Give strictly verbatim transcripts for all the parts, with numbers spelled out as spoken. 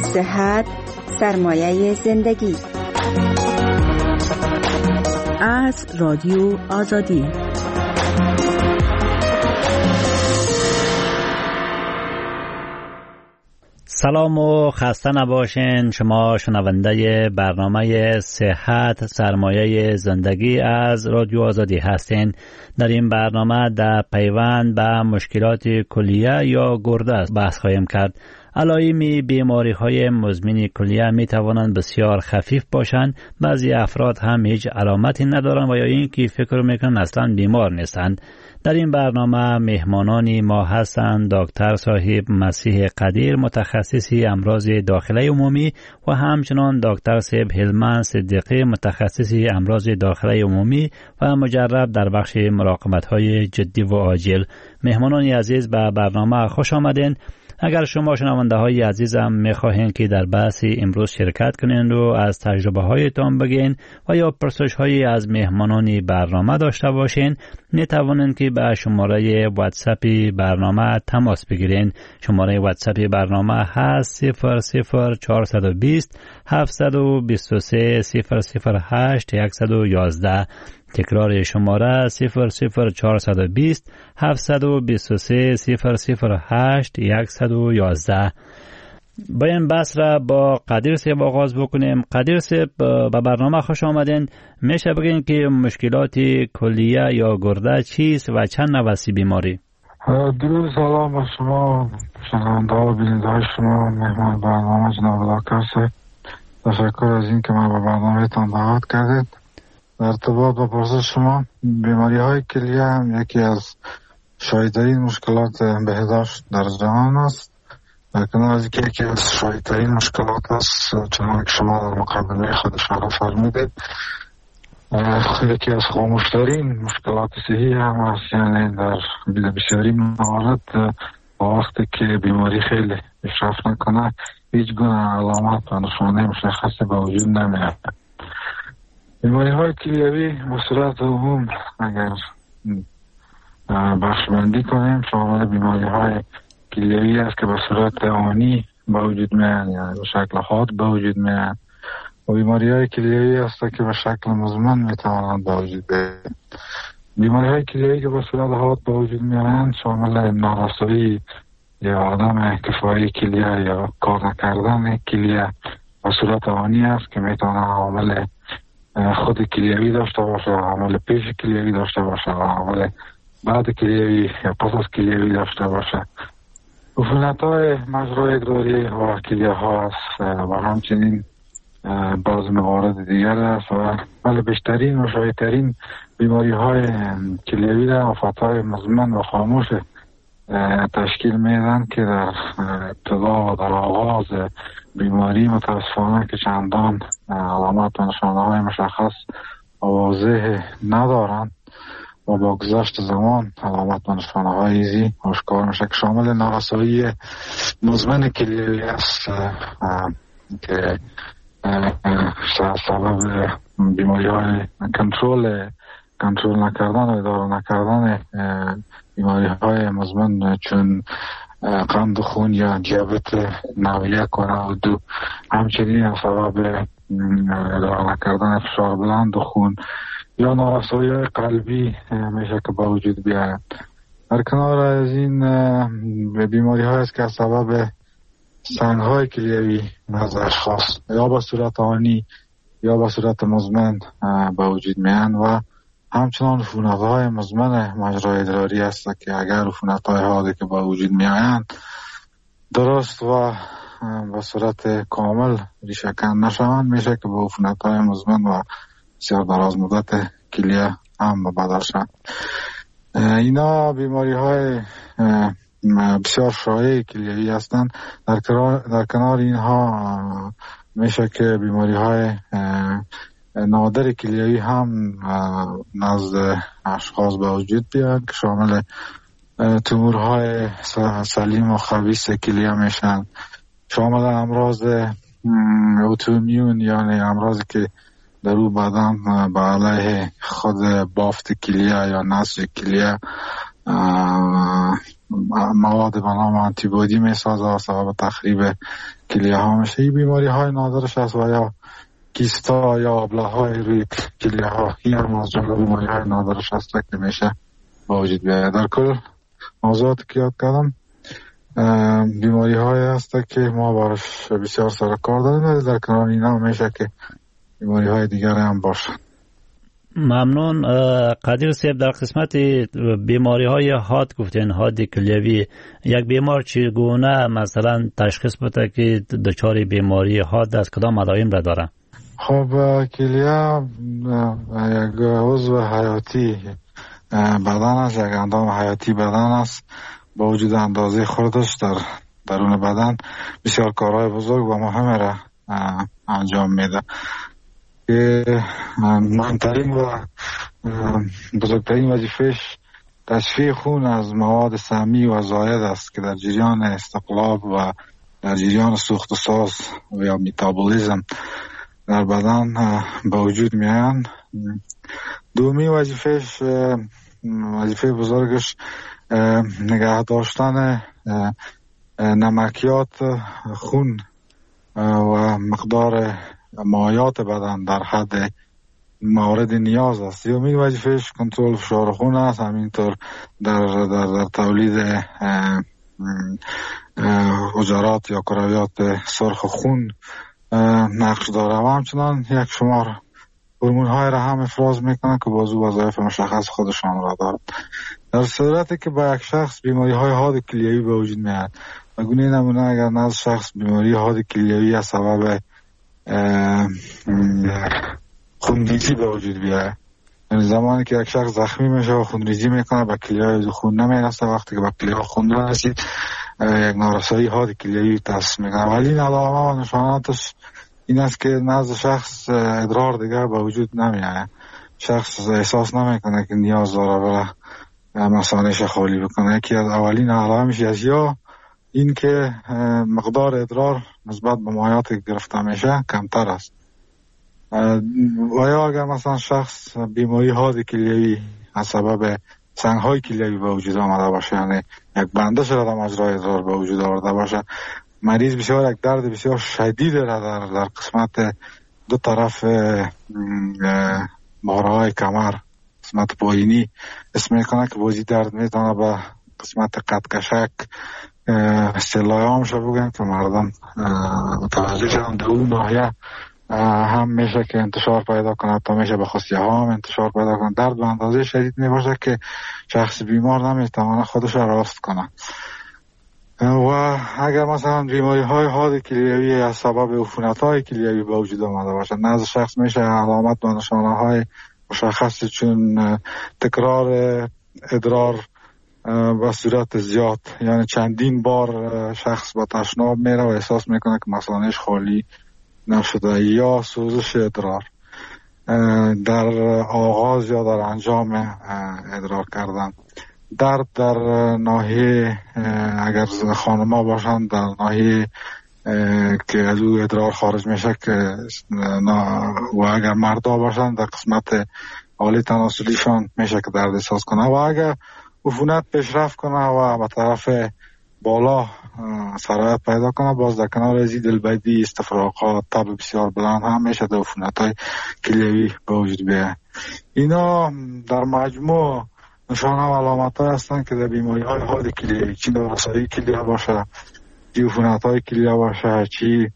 صحت سرمایه زندگی. از رادیو آزادی. سلام و خسته نباشین. شما شنونده برنامه صحت سرمایه زندگی از رادیو آزادی هستین. در این برنامه در پیوند به مشکلات کلیه یا گرده بحث خواهیم کرد. علائم بیماری‌های مزمن کلیه می توانند بسیار خفیف باشند. بعضی افراد هم هیچ علامتی ندارند و یا اینکه فکر میکنند اصلا بیمار نیستند. در این برنامه مهمانانی ما هستند دکتر صاحب مسیح قدیر، متخصصی امراض داخله عمومی، و همچنان دکتر صاحب هلمند صدیقی، متخصصی امراض داخله عمومی و مجرب در بخش مراقبت‌های جدی و عاجل. مهمانان عزیز به برنامه خوش آمدین. اگر شما شنونده های عزیزم میخواهید که در بحث امروز شرکت کنین و از تجربه هایتان بگین و یا پرسش هایی از مهمانان برنامه داشته باشین، میتوانید که به شماره واتساپ برنامه تماس بگیرین. شماره واتساپ برنامه هست صفر صفر چهارصد و بیست هفتصد و بیست و سه صفر صفر هشت صد و یازده. تکرار شماره صفر صفر چهارصد و بیست هفتصد و بیست و سه صفر صفر هشت صد و یازده. با این بحث را با قدیر صاحب آغاز بکنیم. قدیر صاحب به برنامه خوش آمدین. میشه بگین که مشکلات کلیه یا گرده چیست و چند نوع بیماری؟ درود سلام با شما شنونده و بیننده های شما، مهمان برنامه جناب دکتر صاحب. تشکر از این که ما به برنامه تان دعوت کردید. در ارتباط با پرسش شما، بیماری های کلیه هم یکی از شایع‌ترین مشکلات بهداشت در جهان است. در کنار از اینکه یکی از شایع‌ترین مشکلات است، چنانکه که شما در مقدمه خود اشاره فرمودید، یکی از خاموشترین مشکلات صحی هم است. یعنی در بسیاری موارد با وقتی که بیماری خیلی پیشرفت نکنه، هیچ گونه علامت و نشانه مشخصی به وجود نمیاد. بیماری های کلیوی به صورت عموم اگر بخشبندی کنیم شامل بیماری های کلیوی است که به صورت آنی به وجود میاد، یعنی به شکل حاد به وجود میاد، و بیماری های کلیوی است که به شکل مزمن میتوانند به وجود بیاید. بیماری های کلیوی که به صورت حاد به وجود میاد شامل نارسایی یا عدم کفایی کلیه یا کار نکردن کلیه به صورت آنی است که میتوانند عامل خود کلیوی داشته باشه، عامل پیش کلیوی داشته باشه، عامل بعد کلیوی یا پس از کلیوی داشته باشه. عفونت های مجرای ادراری و کلیه ها است و همچنین بعض موارد دیگر است. و ولی بیشترین و شایع‌ترین بیماری های کلیوی در آفات های مزمن و خاموش تشکیل میدن که در ابتدا و در آغاز بیماری متاسفانه که چندان علامات و نشانه های مشخص و واضح ندارند و با گذشت زمان علامات و نشانه های ایزی آشکار میشه که شامل نارسایی مزمن کلیوی است که سبب بیماری های کنترل کنترل نکردن و اداره نکردن بیماری های مزمن چون قند خون یا دیابت نوع یک و نوع دو، همچنین سبب اداره نکردن فشار بلند خون یا نارسایی های قلبی میشه که با وجود بیاید. در کنار از این بیماری های است که سبب سنگ های کلیوی از اشخاص یا به صورت آنی یا به صورت مزمن با وجود میاید و همچنان عفونت های مزمن مجرای ادراری است که اگر عفونت های حاده که با وجود می آیند درست و به صورت کامل ریشه کن نشوند، میشه که با عفونت های مزمن و بسیار دراز مدت کلیه هم بدل شوند. اینا بیماری های بسیار شایع کلیوی هستند. در, در کنار اینها میشه که بیماری های نادر کلیوی هم نزد اشخاص به وجود بیاد که شامل تومورهای سلیم و خبیث کلیه میشن، شامل امراض اوتومیون یعنی امراضی که در او بدن به علیه خود بافت کلیه یا نسج کلیه مواد به نام آنتیبادی میسازه و سبب تخریب کلیه ها میشه. این بیماری های نادرش است و یا کیستا یا ابله های روی کلیه ها، این هم از جمله بیماری های نادرش است که میشه با وجود بیاید. در کل موضوعاتی که یاد کردم بیماری های هست که ما باش بسیار سر کار داریم، در کنار اینا میشه که بیماری های دیگر هم باشه. ممنون. قدیر صاحب، در قسمت بیماری های حاد گفتین، حاد کلیوی، یک بیمار چگونه مثلا تشخیص بده که دچار بیماری حاد از کدام علائم را داره؟ خب کلیه یک عضو حیاتی بدن است، یک اندام حیاتی بدن است. با وجود اندازه خودش در درون بدن بسیار کارهای بزرگ و مهم را انجام میده که مهمترین و بزرگترین وظیفهش تصفیه خون از مواد سمی و زائد است که در جریان استقلاب و در جریان سوخت و ساز یا میتابولیزم در بدن به وجود میاید. دومی وظیفهش وظیفه بزرگش نگه داشتن نمکیات خون و مقدار مایات بدن در حد مورد نیاز است. یومین وظیفهش کنترل فشار خون است، همینطور در, در, در تولید حجرات یا کرویات سرخ خون نقش داره و همچنان یک شمار هورمون های را هم افراز میکنه که بازو وظایف مشخص خودشان را دارد. در صورتی که با یک شخص بیماری های حاد کلیوی به وجود میاد و گونه نمونه اگر نزد شخص بیماری حاد کلیوی از سبب خونریزی به وجود بیاد، یعنی زمانی که یک شخص زخمی میشه و خونریزی میکنه به کلیه خون نمیرسه، وقتی که به کلیه خون رسید یک نارسایی حاد کلیوی تصمیم میکنه. ولی این علامه و نشاناتش این است که نزد شخص ادرار دیگر به وجود نمیاد، شخص احساس نمیکنه که نیاز داره برای مثانه‌اش خالی بکنه. یکی از اولین علائمش است یا این که مقدار ادرار نسبت به مایات که گرفته میشه کمتر است، و یا اگر مثلا شخص بیماری حاد کلیوی از سبب سنگ‌های کلیوی به وجود آمده باشه، یعنی یک بندش را در مجرای ادرار به وجود آورده باشه، مریض بسیار یک درد بسیار شدید را در, در قسمت دو طرف مهره‌های کمر، قسمت پایینی اسم میکنه که بازی درد میتونه به قسمت قدکشک اصطلاح عامش بگم که مردم متوجه شدن در اون ناحیه هم میشه که انتشار پیدا کنه، تا میشه به خصیه ها هم انتشار پیدا کنه. درد به اندازه شدید میباشه که شخص بیمار نمیتونه خودش را راست کنه. و اگر مثلا بیماری های حاد کلیوی از سبب عفونت های کلیوی به وجود آمده باشه، نزد شخص میشه علامت و نشانه های مشخص چون تکرار ادرار به صورت زیاد، یعنی چندین بار شخص با تشناب میره و احساس میکنه که مثانه‌اش خالی نشده، یا سوزش ادرار در آغاز یا در انجام ادرار کردن، درد در ناحیه اگر خانم‌ها باشن در ناحیه که از او ادرار خارج میشه که و اگر مردا باشن در قسمت عالی تناسلیشان میشه که درد احساس کنه، و اگر عفونت پیشرفت کنه و به طرف بالا سرایت پیدا کنه، باز در کنار ازی دلبدی، استفراغات، تب بسیار بلند هم میشه در عفونت های کلیوی به وجود بیاید. اینا در مجموع نشانه و علامت های هستن که در بیماری های حاد کلیوی، چی نارسایی کلیه باشه، چی عفونت های کلیه باشه، چی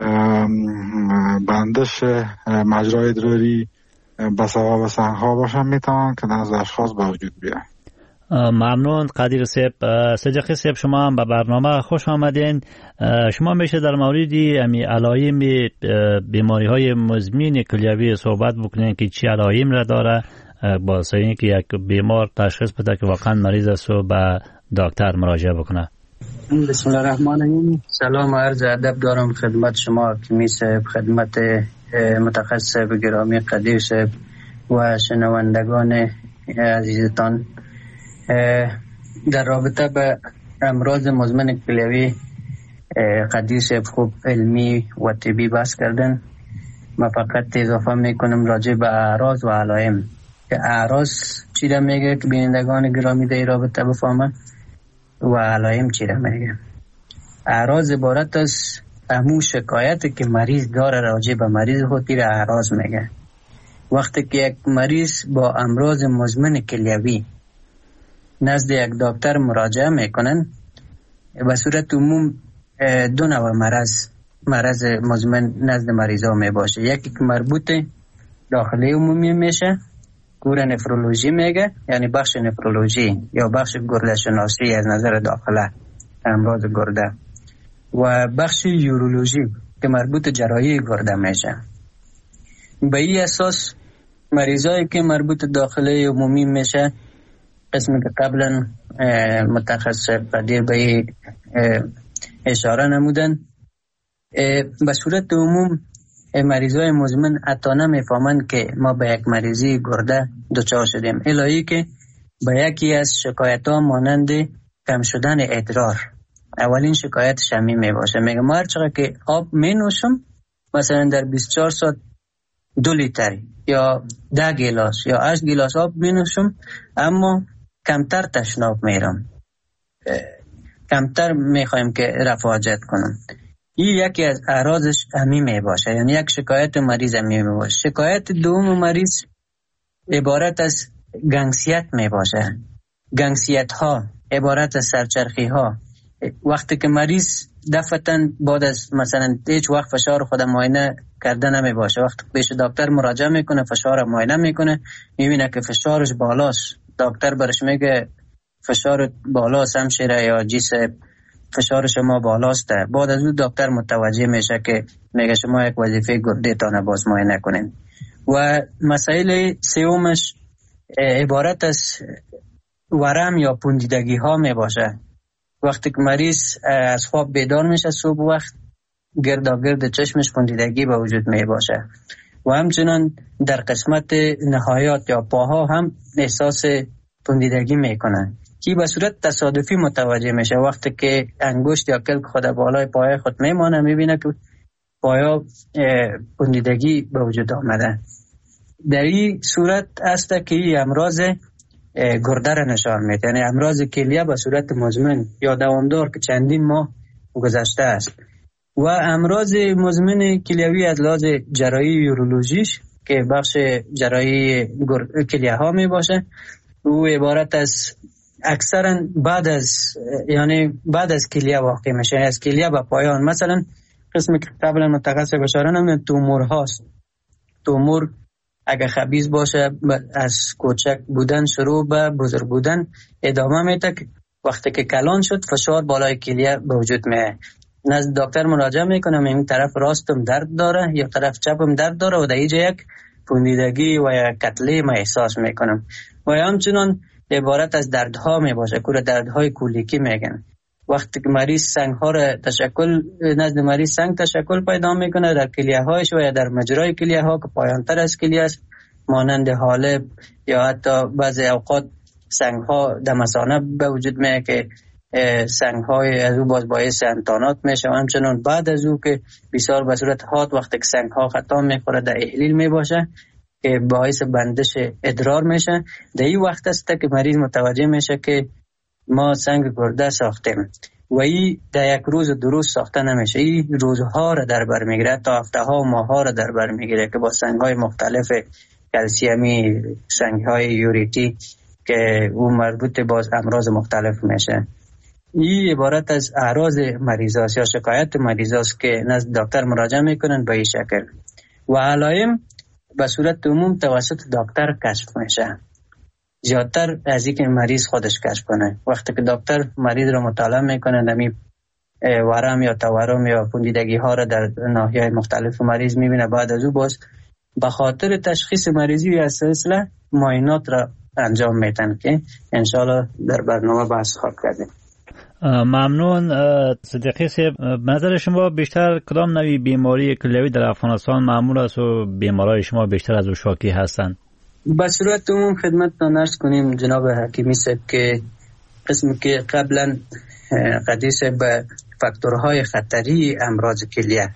بندش مجرای ادراری به سبب سنگ ها باشه، میتونن که نزد اشخاص به وجود بیاید. ممنون قدیر صاحب. صدیقی صاحب، شما هم به برنامه خوش آمدین. شما میشه در مورد امی علائم بیماری های مزمن کلیوی صحبت بکنین که چی علائم را داره، باعث اینکه یک بیمار تشخیص بده که واقعا مریض است و به دکتر مراجعه بکنه. بسم الله الرحمن الرحیم. سلام و عرض ادب دارم خدمت شما کمی صاحب، خدمت متخصص گرامی قدیر صاحب و شنوندگان عزیزتان. در رابطه به امراض مزمن کلیوی قدیر صاحب خوب علمی و طبی بحث کردن. من فقط اضافه میکنم راجع به اعراض و علائم. که اعراض چی را میگه که بینندگان گرامی در رابطه بفهمن؟ و علائم چی را میگه. اعراض عبارت از همون شکایتی که مریض داره راجع به مریض خود را اعراض میگه. وقتی که یک مریض با امراض مزمن کلیوی نزد یک دکتر مراجعه میکنن، به صورت عموم دو نوع مرض مرض مزمن نزد مریضا می باشه. یکی که مربوط داخلی عمومی میشه، گور نفرولوژی میگه، یعنی بخش نفرولوژی یا بخش گرده شناسی از نظر داخله امراض گرده، و بخش یورولوژی که مربوط جراحی گرده میشه. به این اساس مریضایی که مربوط داخلی عمومی میشه، قسمی که قبلا متخصص قدیر به اشاره نمودن، به صورت عموم مریضای مزمن حتی نمیفهمند که ما به یک مریضی گرده دچار شدیم، الهی که به یکی از شکایت ها مانند کم شدن ادرار اولین شکایت شمی می باشه. میگه ما هر چقدر که آب می نوشم، مثلا در بیست و چهار ساعت دو لیتر یا ده گیلاس یا هشت گیلاس آب می نوشم، اما کمتر تشناب میرم، کمتر میخوایم که رفع حاجت کنم. این یکی از اعراضش همین می باشه، یعنی یک شکایت مریض همین می باشه. شکایت دوم مریض عبارت از گنگسیت می باشه. گنگسیت ها عبارت از سرچرخی ها. وقتی که مریض دفعتاً بعد از مثلا هیچ وقت فشار خود معاینه کرده نمی باشه، وقتی پیش دکتر مراجعه میکنه فشار معاینه میکنه، میبینه که فشارش بالاست، دکتر برش میگه فشار بالاست همشیره یا جیس فشار شما بالاست. بعد از اون دکتر متوجه میشه که میگه شما یک وظیفه گرده تانه باز معاینه کنین. و مسائل سومش عبارت از ورم یا پوندیدگی ها می باشه. وقتی که مریض از خواب بیدار میشه صبح وقت، گرداگرد چشمش پوندیدگی به وجود می باشه و همچنان در قسمت نهایات یا پاها هم احساس پوندیدگی میکنه که به صورت تصادفی متوجه میشه. وقتی که انگشت یا کلک خود بالای پای خود میمانه، میبینه که پایا پوندیدگی به وجود آمده. در این صورت است که این امراض گرده را نشان میده، یعنی امراض کلیه به صورت مزمن یا دوامدار که چندین ماه گذشته است. و امراض مزمن کلیوی از لحاظ جراحی یورولوژیش که بخش جراحی کلیه ها می باشه، او عبارت از اکثرا بعد از یعنی بعد از کلیه واقع میشه، از کلیه به پایان. مثلا قسمی که قبلا متخصص بشاره نمیدن تومور هاست. تومور اگه خبیث باشه از کوچک بودن شروع به بزرگ بودن ادامه میده، وقتی که کلان شد فشار بالای کلیه به وجود میاد. نزد دکتر مراجعه میکنم، این طرف راستم درد داره یا طرف چپم درد داره و در اینجا یک پوندیدگی و یک کتله ما احساس میکنم. و همچنان عبارت از دردها می باشه، کور دردهای کولیکی میگن. وقتی که مریض سنگ ها را تشکل نزد مریض سنگ تشکل پیدا میکنه در کلیه هایش و یا در مجرای کلیه ها که پایان تر از کلیه است، مانند حالب یا حتی بعضی اوقات سنگ ها در مثانه به وجود میاد که سنگ های از او باز باعث انتانات میشه. و همچنان بعد از او که بسیار به صورت حاد وقتی که سنگ ها خطا میخوره در احلیل می باشه که باعث بندش ادرار میشه. در این وقت است که مریض متوجه میشه که ما سنگ گرده ساختیم و این در یک روز درست ساخته نمیشه، این روزها را در بر میگیره تا هفته ها و ماه ها را در بر میگیره که با سنگ های مختلف کلسیمی، سنگ های یوریتی که اون مربوط باز امراض مختلف میشه. این عبارت از اعراض مریضاست یا شکایت مریضاست که نزد دکتر مراجعه میکنن به این شکل و علائم به صورت عموم توسط دکتر کشف میشه، زیادتر از اینکه مریض خودش کشف کنه. وقتی که دکتر مریض رو مطالعه میکنه، نمی ورم یا تورم یا پوندیدگی ها را در ناحیه‌های مختلف مریض میبینه، بعد از او باز به خاطر تشخیص مریضی از سلسله معاینات را انجام میدن که انشالله در برنامه بحث خواهد کردیم. ممنون صدیقی صاحب. نظر شما بیشتر کدام نوعی بیماری کلیوی در افغانستان معمول است و بیمارای شما بیشتر از او شاکی هستند؟ به صورت عموم خدمتتان عرض کنیم جناب حکیمی صاحب که قسمی که قبلا قدیس به فاکتورهای خطری امراض کلیه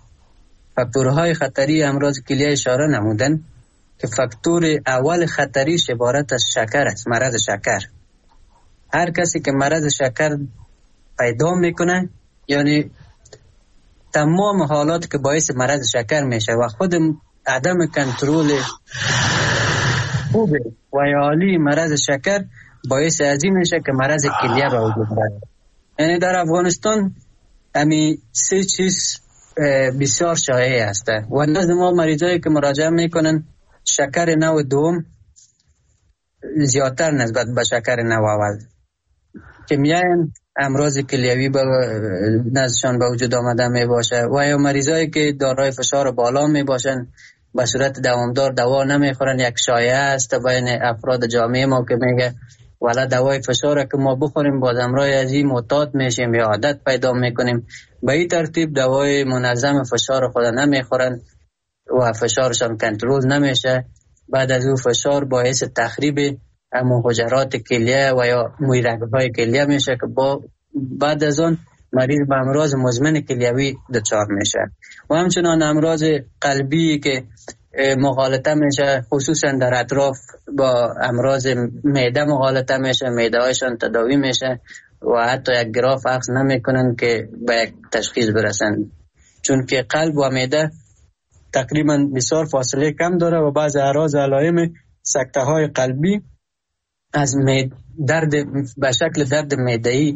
فاکتورهای خطری امراض کلیه اشاره نمودن که فاکتور اول خطریش عبارت از شکر است، مرض شکر. هر کسی که مرض شکر پیدا میکنه، یعنی تمام حالات که باعث مرض شکر میشه و خود عدم کنترل خوب و عالی مرض شکر باعث از این میشه که مرض کلیه به وجود بیاد. یعنی در افغانستان امی سه چیز بسیار شایع است و نزد ما مریضایی که مراجعه میکنن شکر نوع دوم زیادتر نسبت به شکر نوع اول که میاین امراض کلیوی به نزدشان به وجود آمده می باشه و یا مریضایی که دارای فشار بالا می باشن به صورت دوامدار دوا نمیخورن. یک شایعه است بین افراد جامعه ما که میگه والا دوای فشار که ما بخوریم باز امرای از این معتاد میشیم یا عادت پیدا میکنیم، به این ترتیب دوای منظم فشار خود نمیخورن و فشارشان کنترل نمیشه. بعد از او فشار باعث تخریب امو حجرات کلیه و یا موی رگ‌های کلیه میشه که با بعد از اون مریض به امراض مزمن کلیوی دچار میشه. و همچنان امراض قلبی که مغالطه میشه، خصوصا در اطراف با امراض معده مغالطه میشه، معده هایشان تداوی میشه و حتی یک گراف اخذ نمیکنن که به یک تشخیص برسن، چون که قلب و معده تقریبا بسیار فاصله کم داره و بعض اعراض علائم سکته های قلبی از درد به شکل درد معده‌ای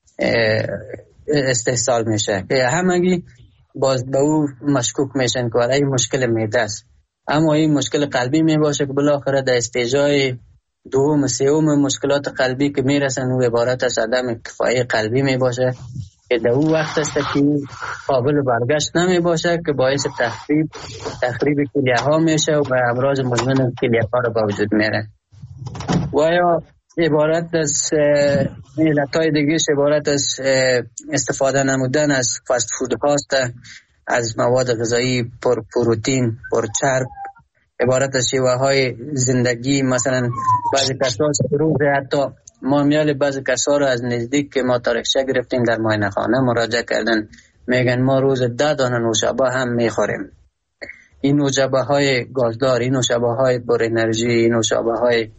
استحصال میشه که همگی باز به او مشکوک میشن که این مشکل معده است، اما این مشکل قلبی می باشه که بالاخره در استیجای دوم سوم مشکلات قلبی که میرسن و عبارت از عدم کفایی قلبی می باشه که در او وقت است که قابل برگشت نمی باشه که باعث تخریب تخریب کلیه ها میشه و به امراض مزمن کلیه ها رو با وجود میره. و یا عبارت از علتهای دیگه عبارت از استفاده نمودن از فاست فود هاست، از مواد غذایی پر پروتئین، پر چرب، عبارت از شیوه های زندگی. مثلا بعضی کسا روز حتی ما میال بعضی کسا رو از نزدیک که ما تاریخچه گرفتیم در معاینه خانه مراجعه کردن، میگن ما روز ده دانه نوشابه هم میخوریم. این نوشابه های گازدار، این نوشابه های پر انرژی، این نوشابه های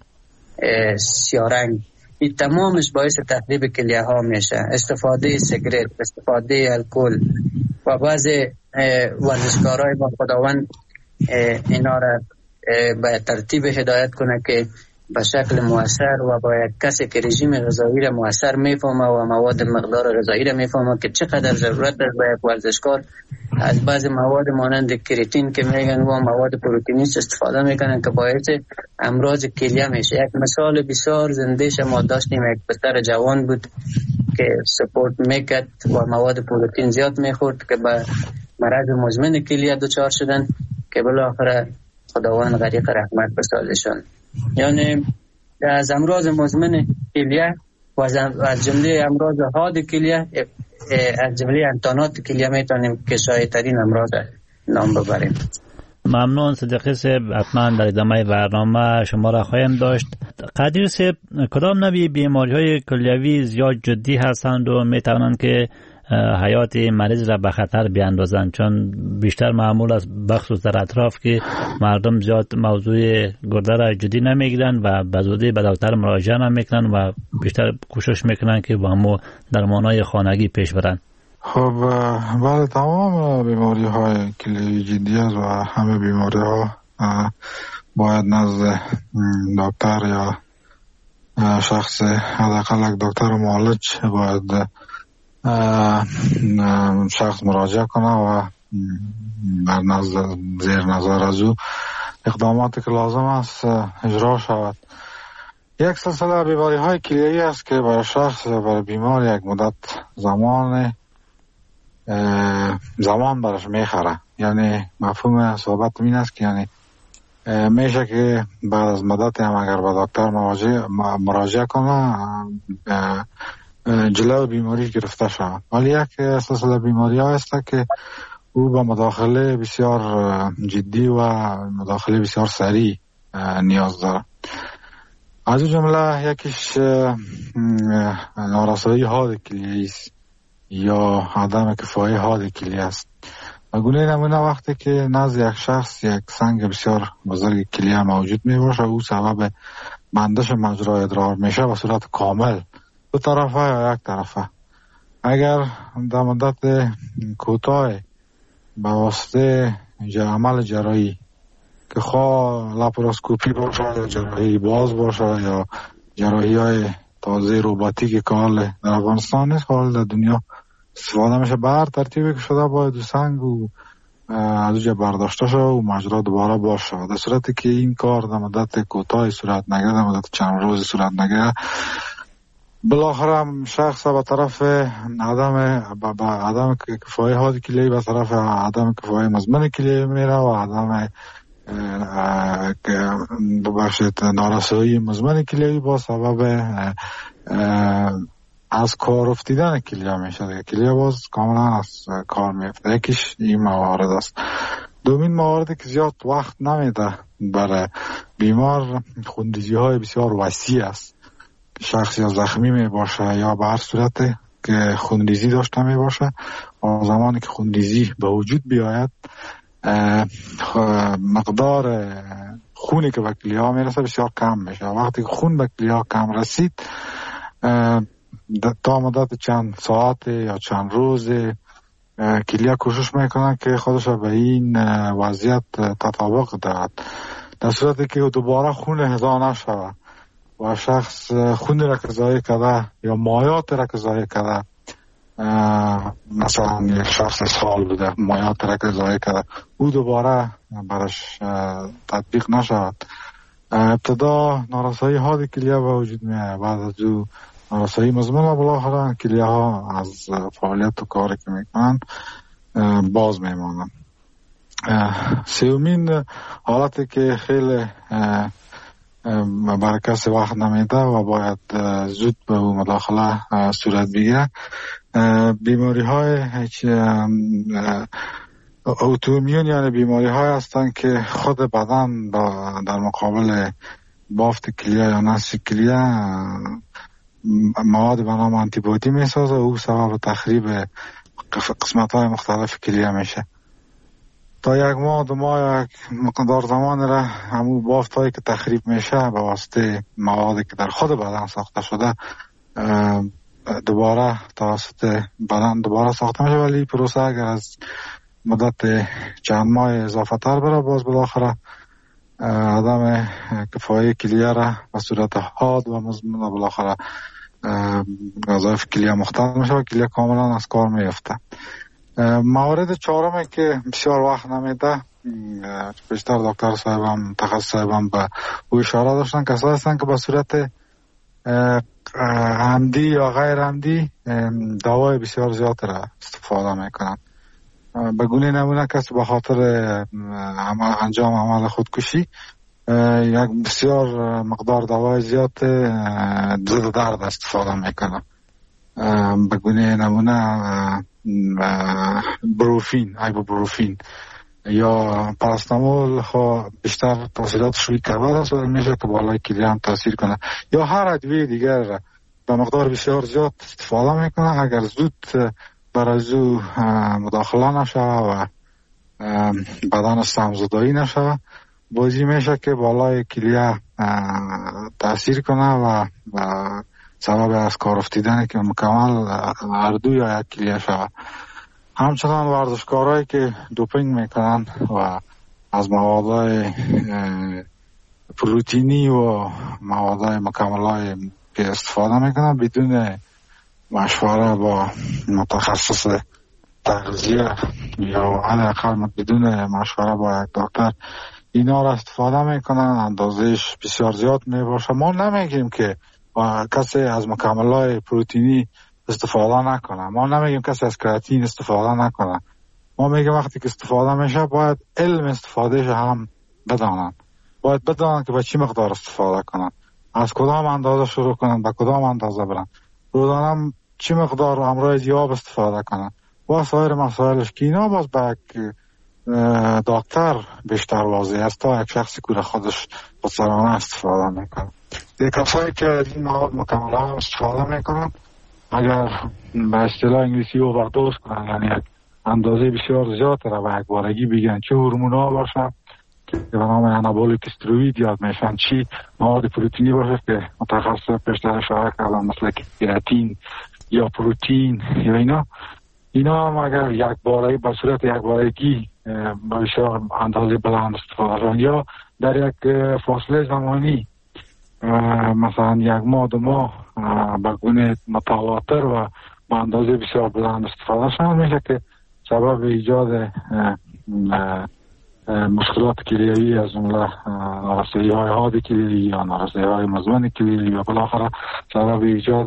سیارنگ، این تمامش باعث تخریب کلیه ها میشه. استفاده سیگرت، استفاده الکل و بعض ورزشکارای با خداوند اینا را به ترتیب هدایت کنه که به شکل مؤثر و با یک کسی که رژیم غذایی را مؤثر میفهمه و مواد مقدار غذایی را میفهمه که چقدر ضرورت است به یک ورزشکار از بعض مواد مانند کریاتین که میگن و مواد پروتئینیست استفاده میکنن که باعث امراض کلیه میشه. یک مثال بسیار زنده ما داشتیم، یک پسر جوان بود که سپورت میکرد و مواد پروتئین زیاد میخورد که به مرض مزمن کلیه دچار شدن که بالاخره خداوند غریق رحمت بسازشون. یعنی از امراض مزمن کلیه و از جمله امراض حاد کلیه، از جمله انتانات کلیه میتونیم که شایع ترین امراض نام ببریم. ممنون صدیقی صاحب، حتما در ادامه برنامه شما را خواهیم داشت. قدیر صاحب، کدام نوع بیماری های کلیوی زیاد جدی هستند و میتوانند که حیات مریض را به خطر بیاندازند؟ چون بیشتر معمول است بخصوص در اطراف که مردم زیاد موضوع گرده را جدی نمیگیرن و به زودی به دکتر مراجعه نمیکنن و بیشتر کوشش میکنن که با همو درمانهای خانگی پیش برن. خب بله، تمام بیماری های کلیوی جدی است و همه بیماری ها باید نزد دکتر یا شخص حداقل یک دکتر معالج باید شخص مراجعه کنه و بر نزد زیر نظر از او اقداماتی که لازم است اجرا شود. یک سلسله بیماری های کلیوی است که برای شخص برای بیمار یک مدت زمان زمان برش میخره. یعنی مفهوم صحبت این است که یعنی میشه که بعد از مدت هم اگر به دکتر مراجعه مراجعه کنه جلو بیماری گرفته شود. ولی یک سلسله بیماری ها است که او با مداخله بسیار جدی و مداخله بسیار سریع نیاز داره. از این جمله یکیش نارسایی حاد کلیه است یا عدم کفایی حاد کلیه است. و گونه نمونه وقتی که نزد یک شخص یک سنگ بسیار بزرگ کلیه موجود می باشه، او سبب بندش مجرای ادرار میشه و صورت کامل دو طرفه یا یک طرفه. اگر در مدت کوتاه به واسطه عمل جراحی که خواه لاپاراسکوپی باشه یا جراحی باز باشه یا جراحی های تازه روباتیک که حال در افغانستان نیست، حال در دنیا استفاده میشه، به هر ترتیبی که شده باید دو سنگ و از اوجه برداشته شده و مجرا دوباره باشه. در صورتی که این کار در مدت کوتاه صورت نگیره، در مدت چند روز صورت نگیره، بالاخره شخص به طرف عدم به عدم کفایی حاد کلیه به طرف عدم کفایی مزمن کلیه میره و عدم که ببخشید نارسایی مزمن کلیه با سبب از کار افتیدن کلیه میشه. کلیه باز کاملا از کار میفته. یکیش این موارد است. دومین مواردی که زیاد وقت نمیده برای بیمار، خونریزی های بسیار وسیع است. شخص یا زخمی می باشه یا به هر صورت که خونریزی داشته می باشه و زمانی که خونریزی به وجود بیاید مقدار خونی که به کلیه ها می رسه بسیار کم میشه. وقتی که خون به کلیه ها کم رسید تا مدت چند ساعت یا چند روز کلیه کوشش میکنن که خودش به این وضعیت تطابق دهد. در صورتی که دوباره خون هضا نشود و شخص خون را که ضایع کرده یا مایات را که ضایع کرده، مثلا یک شخص سال بوده مایات را که ضایع کرده، او دوباره برش تطبیق نشود. ابتدا نارسایی حاد کلیه به وجود میاد، بعد از او نارسایی مزمن و بالاخره کلیه ها از فعالیت و کاری که میکنن باز میمانن. سومین حالتی که خیلی برای کسی وقت نمیده و باید زود به او مداخله صورت بگیره، بیماری های اوتومیون، یعنی بیماری های هستند که خود بدن در مقابل بافت کلیه یا نسج کلیه مواد به نام آنتیبادی میسازه و او سبب تخریب قسمت های مختلف کلیه میشه. تا یک ماه دو ماه یک مقدار زمان را همون بافت هایی که تخریب میشه به واسطه موادی که در خود بدن ساخته شده دوباره توسط بدن دوباره ساخته میشه، ولی پروسه اگر از مدت چند ماه اضافه تر بره باز بالاخره عدم کفایی کلیه را به صورت حاد و مزمن بالاخره وظایف کلیه مختل میشه و کلیه کاملا از کار میفته. موارد چهارمی که بسیار وقت نمیده، بیشتر دکتر صاحبم متخصص صاحبم به او اشاره داشتن، کسایی هستن که به صورت عمدی یا غیر عمدی دوای بسیار زیاد را استفاده میکنن. به گونه نمونه کسی به خاطر عمل انجام عمل خودکشی یک بسیار مقدار دوای زیاد ضد درد استفاده میکنه. به گونه نمونه بروفین، ایبوبروفین یا پاراستامول خب بیشتر تاثیراتش روی کبد است و میشه که بالای کلیه هم تاثیر کنه، یا هر ادویه دیگر به مقدار بسیار زیاد استفاده میکنه. اگر زود برای او مداخله نشه و بدن سمزدایی نشه بازی میشه که بالای کلیه تاثیر کنه و سبب از کار افتیدن که مکمل هر دو یا یک کلیه شود. همچنان ورزشکارهایی که دوپینگ میکنن و از موادهای پروتئینی و موادهای مکمل‌های که استفاده میکنن بدون مشوره با متخصص تغذیه یا حداقل بدون مشوره با یک دکتر اینا را استفاده میکنن، اندازهش بسیار زیاد میباشه. ما نمیگیم که کسی از مکمل‌های پروتئینی استفاده نکنه، ما نمیگیم کسی از کراتین استفاده نکنه، ما میگیم وقتی که استفاده میشه باید علم استفادهش هم بدانن، باید بدانن که به چی مقدار استفاده کنن، از کدام اندازه شروع کنن، به کدام اندازه برن، روزانه چی مقدار امراض یاب استفاده کنن و سایر مسائلش که اینا باز به یک دکتر بیشتر واضح است تا یک شخصی که خودش خودسرانه استفاده میکنه. یک کسایی که از این مواد مکمل‌ها استفاده میکنن اگر به اصطلاح انگلیسی اووردوز کنن، یعنی یک اندازه بسیار زیاد را به یک بارگی بگیرن، چه هورمونا باشه که به نام انابولیک استروئید یاد میشن، چی مواد پروتئینی باشه که متخصص پیشتر اشاره کردم مثل کراتین یا پروتئین یا اینا اینا هم اگر یک باره به صورت یک بارگی بسیار اندازه بلند استفاده شدن یا در یک فاصله زمانی مثلا یک ماه دو ماه به گونه متواتر و با اندازه بسیار بلند استفاده شدن میشه که سبب ایجاد مشکلات کلیوی از جمله نارسایی های حاد کلیوی یا نارسایی های مزمن کلیوی و بالاخره سبب ایجاد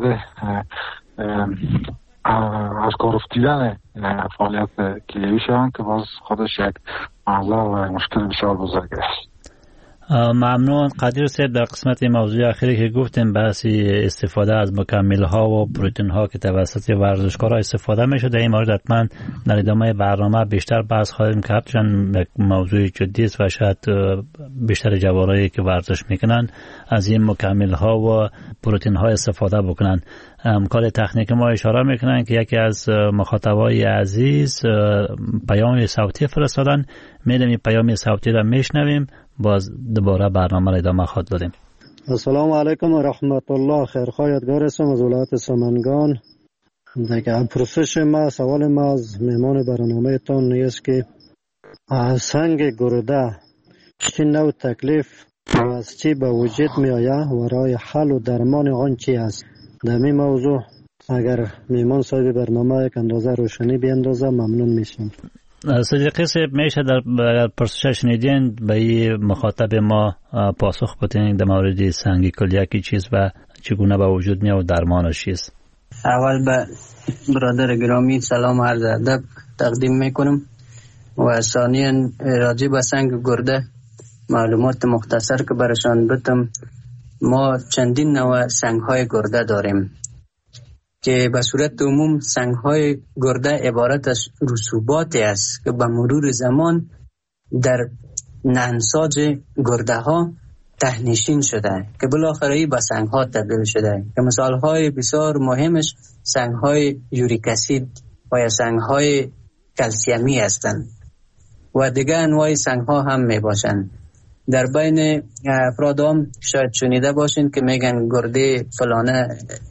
از کار افتیدن فعالیت کلیوی شدن که باز خودش یک معضل و مشکل بسیار بزرگ است. ممنون قدیر صاحب. در قسمت موضوع اخیری که گفتیم بحثی استفاده از مکمل ها و پروتئین ها که توسط ورزشکارا استفاده میشه، در این مورد حتما در ادامه برنامه بیشتر بحث خواهیم کرد چون یک موضوع جدی است و شاید بیشتر جوانایی که ورزش میکنن از این مکمل ها و پروتئین ها استفاده بکنن. همکار تکنیک ما اشاره میکنن که یکی از مخاطبای عزیز پیام صوتی فرستادن، میدیم این پیام صوتی را میشنویم باز دوباره برنامه را ادامه خواهد دادیم. السلام علیکم و رحمت الله. خیرخواه یادگار هستم از ولایت سمنگان. دیگه پرسش ما سوال ما از مهمان برنامه تان نیست که سنگ گرده چی نوع تکلیف و از چی به وجود می آید و راه حل و درمان آن چی است؟ در این موضوع اگر مهمان صاحب برنامه یک اندازه روشنی بیندازه ممنون میشم. صدیقی صاحب میشه در پرسش شنیدین به این مخاطب ما پاسخ بدین در مورد سنگ کلیه کی چیز و چگونه به وجود میاد و درمانش چیست؟ اول به برادر گرامی سلام و عرض ادب تقدیم میکنم و ثانیاً راجع به سنگ گرده معلومات مختصر که برشان بدم. ما چندین نوع سنگ های گرده داریم که به صورت عموم سنگ های گرده عبارت از رسوباتی است که به مرور زمان در نهنساج گرده ها تهنشین شده که بالاخره به سنگ ها تبدیل شده که مثال های بسیار مهمش سنگ های یوریک اسید و یا سنگ های کلسیمی هستند و دیگه انواع سنگ ها هم می باشند. در بین افراد هم شاید شنیده باشین که میگن گرده فلانه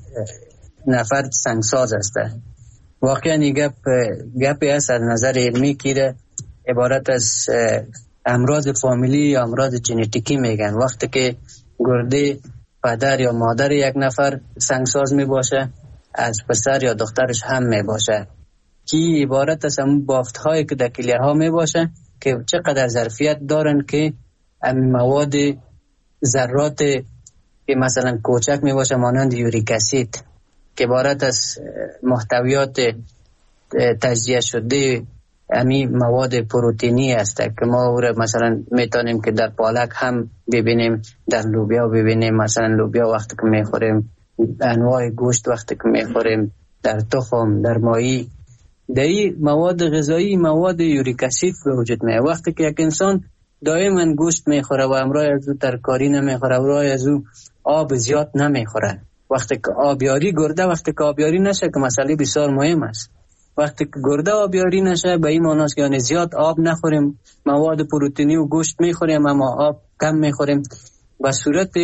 نفر سنگساز است. واقعا این گپ گپی است از نظر علمی که عبارت از امراض فامیلی یا امراض ژنتیکی میگن. وقتی که گرده پدر یا مادر یک نفر سنگساز می باشه از پسر یا دخترش هم می باشه که عبارت از همون بافت هایی که در کلیه ها می باشه که چقدر ظرفیت دارن که مواد ذرات که مثلا کوچک می باشه مانند یوریک اسید که عبارت از محتویات تجزیه شده امی مواد پروتئینی است که ما او را مثلا میتونیم که در پالک هم ببینیم، در لوبیا ببینیم، مثلا لوبیا وقتی که میخوریم، انواع گوشت وقتی که میخوریم، در تخم، در ماهی، در این مواد غذایی مواد یوریک اسید به وجود میاد. وقتی که یک انسان دائما گوشت میخوره و امرای از او ترکاری نمیخوره و امرای از او آب زیاد نمیخوره، وقتی که آبیاری گرده وقتی که آبیاری نشه که مسئله بسیار مهم است. وقتی که گرده آبیاری نشه به این معنی است که یعنی زیاد آب نخوریم، مواد پروتئینی و گوشت میخوریم اما آب کم میخوریم، به صورت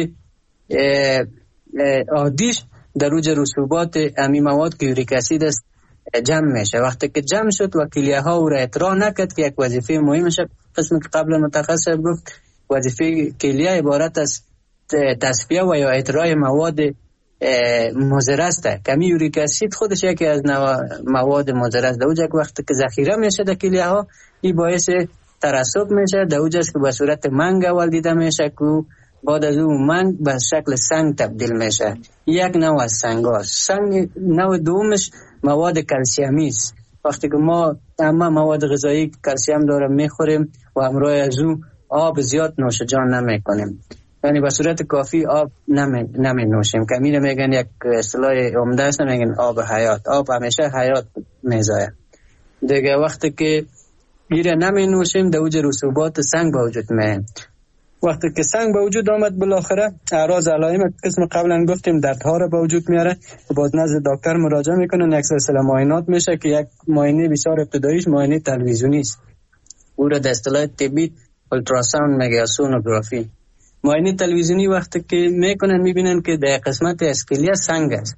عادیش در اوج رسوبات امی مواد که یوریک اسید است جمع میشه. وقتی که جمع شد و کلیه ها او را اطراح نکرد که یک وظیفه مهمش قسمی که قبل متخصص گفت وظیفه کلیه عبارت از تصفیه و یا اطراح مواد مضر است. کمی یوریک اسید خودش یکی از مواد مضر است. در اوج وقتی که ذخیره میشه در کلیه ها این باعث ترسب میشه، در اوج است که به صورت منگ اول دیده میشه که بعد از اون منگ به شکل سنگ تبدیل میشه. یک نوع از سنگ هست. سنگ نوع دومش مواد کلسیمی است. وقتی که ما اما مواد غذایی کلسیم داره میخوریم و همراه از اون آب زیاد نوش جان نمیکنیم، یعنی به صورت کافی آب نمی, نمی نوشیم که امیر میگن یک اصطلاح عمده است، میگن آب حیات. آب همیشه حیات میزاید دیگه. وقتی که میره نمی نوشیم در اوج رسوبات سنگ به وجود میاد. وقتی که سنگ به وجود آمد بالاخره اعراض علائم قسم قبلا گفتیم دردها را به وجود میاره، باز نزد دکتر مراجعه میکنن، یک سلسله معاینات میشه که یک معاینه بسیار ابتداییش معاینه تلویزیونی است. او را در اصطلاح طبی اولتراساوند میگه یا سونوگرافی. معاینه تلویزیونی وقتی که میکنن میبینن که در قسمت اسکلیا سنگ است.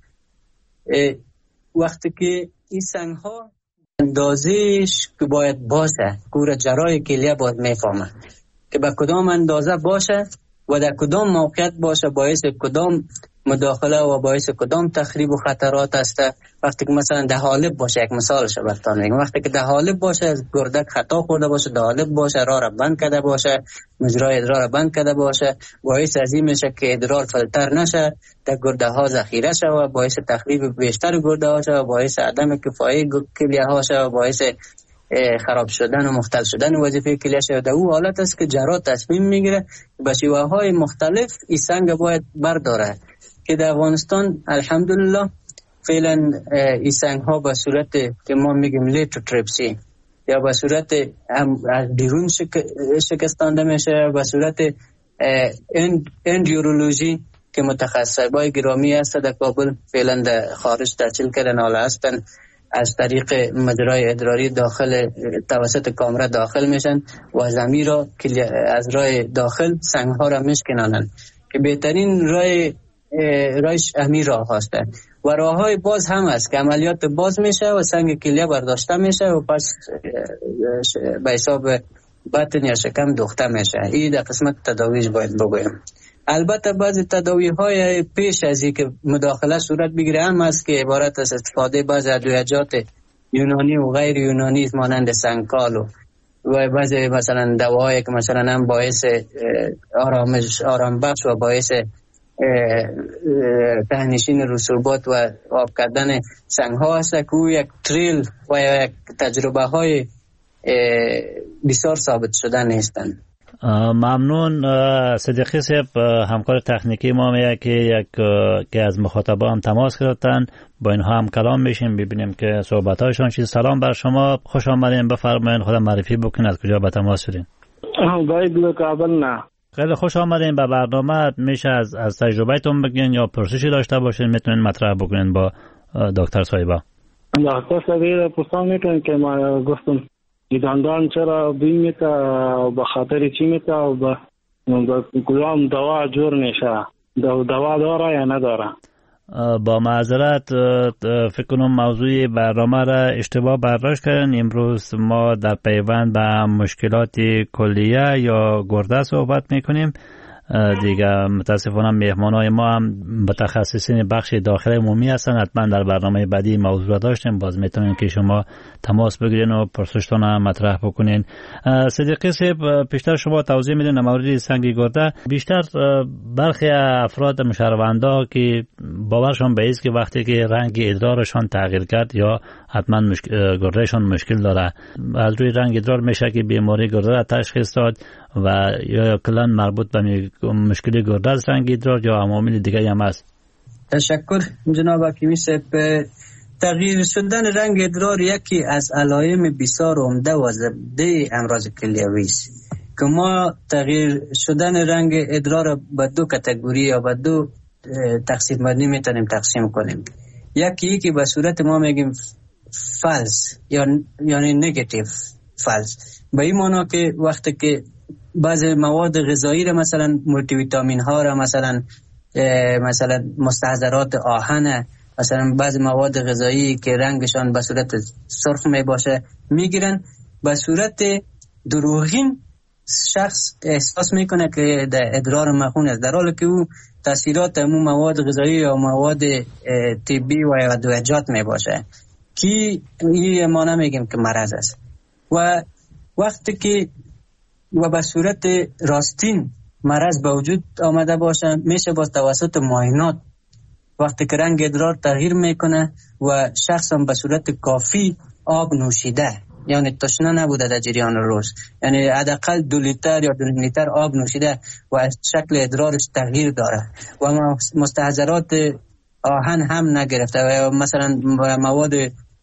وقتی که این سنگ ها اندازهش که باید باشه که جراح کلیه باید میفهمه که به کدام اندازه باشه و در کدام موقعیت باشه، باعث کدام مداخله و باعث کدام تخریب و خطرات است. وقتی که مثلا ده حالب باشه، یک مثالش براتون میگم، وقتی که ده حالب باشه گردک خطا خورده باشه، ده حالب باشه راه را بند کرده باشه، مجرای ادرار را بند کرده باشه، باعث از این میشه که ادرار فلتر نشه، در گرده ها ذخیره شه و باعث تخریب بیشتر گرده ها شه و باعث عدم کفایت کلیه ها شه و باعث خراب شدن و مختل شدن وظیفه کلیه شه. در او حالت است که جراح تصمیم میگیره به شیوه های مختلف این سنگ باید برداره که در افغانستان الحمدلله فعلا این سنگ ها به صورت که ما میگیم لیتوتریپسی یا به صورت از بیرون شک... شکستانده میشه، به صورت اندیورولوژی که متخصصای گرامی هست در کابل فعلا در خارج تحصیل کردن حالا هستن، از طریق مجرای ادراری داخل توسط کامره داخل میشن و زمین را از راه داخل سنگ ها را میشکنانن که بهترین راه رایش امی راه هسته و راه های باز هم هست که عملیات باز میشه و سنگ کلیه برداشته میشه و پس به حساب بطن یا شکم دوخته میشه. این در قسمت تداویش باید بگویم. البته بعضی تداوی های پیش از این که مداخله صورت بگیره هم هست که عبارت از استفاده بعضی ادویجات یونانی و غیر یونانی مانند سنگکال و و بعضی مثلا دواهایی که مثلا هم باعث آرامش آرام بخش و باعث تهنشین رسوبات و آب کردن سنگ ها هست که او یک تریل و یک تجربه های بسیار ثابت شده نیستند. ممنون. صدیقی صاحب همکار تکنیکی ما میگه که یک که از مخاطبا هم تماس گرفتن، با اینها هم کلام میشیم ببینیم که صحبت هایشان چیز. سلام بر شما، خوش آمدین، بفرمایید خودم معرفی بکنید از کجا به تماس شدین. باید کابل نه. خیلی خوش آمدین به برنامه. میشه از از تجربهتون بگین یا پرسشی داشته باشین میتونین مطرح بکنین با دکتر صاحبا. دکتر صاحب پرسان میکنین که ما گفتم دندان چرا بی میتا به خاطر چی میتا و به کدام دوا جور میشه، دوا داره یا نداره؟ با معذرت فکر کنم موضوع برنامه را اشتباه برداشت کردن. امروز ما در پیوند به مشکلات کلیه یا گرده صحبت میکنیم دیگه. متاسفانه مهمانای ما هم متخصصین بخش داخل عمومی هستن. حتما در برنامه بعدی موضوع داشتیم، باز میتونین که شما تماس بگیرین و پرسشتون هم مطرح بکنین. صدیقی صاحب پیشتر شما توضیح میدین در مورد سنگ گرده. بیشتر برخی افراد مشهروندا که باورشون به است که وقتی که رنگ ادرارشان تغییر کرد یا حتما مشکل گردهشان مشکل داره، از روی رنگ ادرار میشه که بیماری گرده را تشخیص داد و یا کلا مربوط به مشکل گرده از رنگ ادرار یا عوامل دیگه هم است. تشکر جناب حکیمی صاحب. تغییر شدن رنگ ادرار یکی از علائم بسیار عمده و زبده امراض کلیوی است که ما تغییر شدن رنگ ادرار به دو کاتگوری یا به دو تقسیم بندی میتونیم تقسیم کنیم. یکی که به صورت ما میگیم فالس یا یعنی نگاتیو فالس، به این معنی که وقتی که بعضی مواد غذایی را مثلا مولتی ویتامین ها را مثلا مثلا مستحضرات آهن، مثلا بعضی مواد غذایی که رنگشان به صورت سرخ می باشه میگیرن، به صورت دروغین شخص احساس میکنه که در ادرار مخون است، در حالی که او تاثیرات امون مواد غذایی یا مواد طبی و ادویجات می باشه که این ما نمیگیم که مرض است. و وقتی که و به صورت راستین مرض به وجود آمده باشه میشه با توسط معاینات وقتی که رنگ ادرار تغییر میکنه و شخص هم به صورت کافی آب نوشیده، یعنی تشنه نبوده در جریان روز، یعنی حداقل دو لیتر یا دو لیتر آب نوشیده و شکل ادرارش تغییر داره و مستحضرات آهن هم نگرفته و مثلا مواد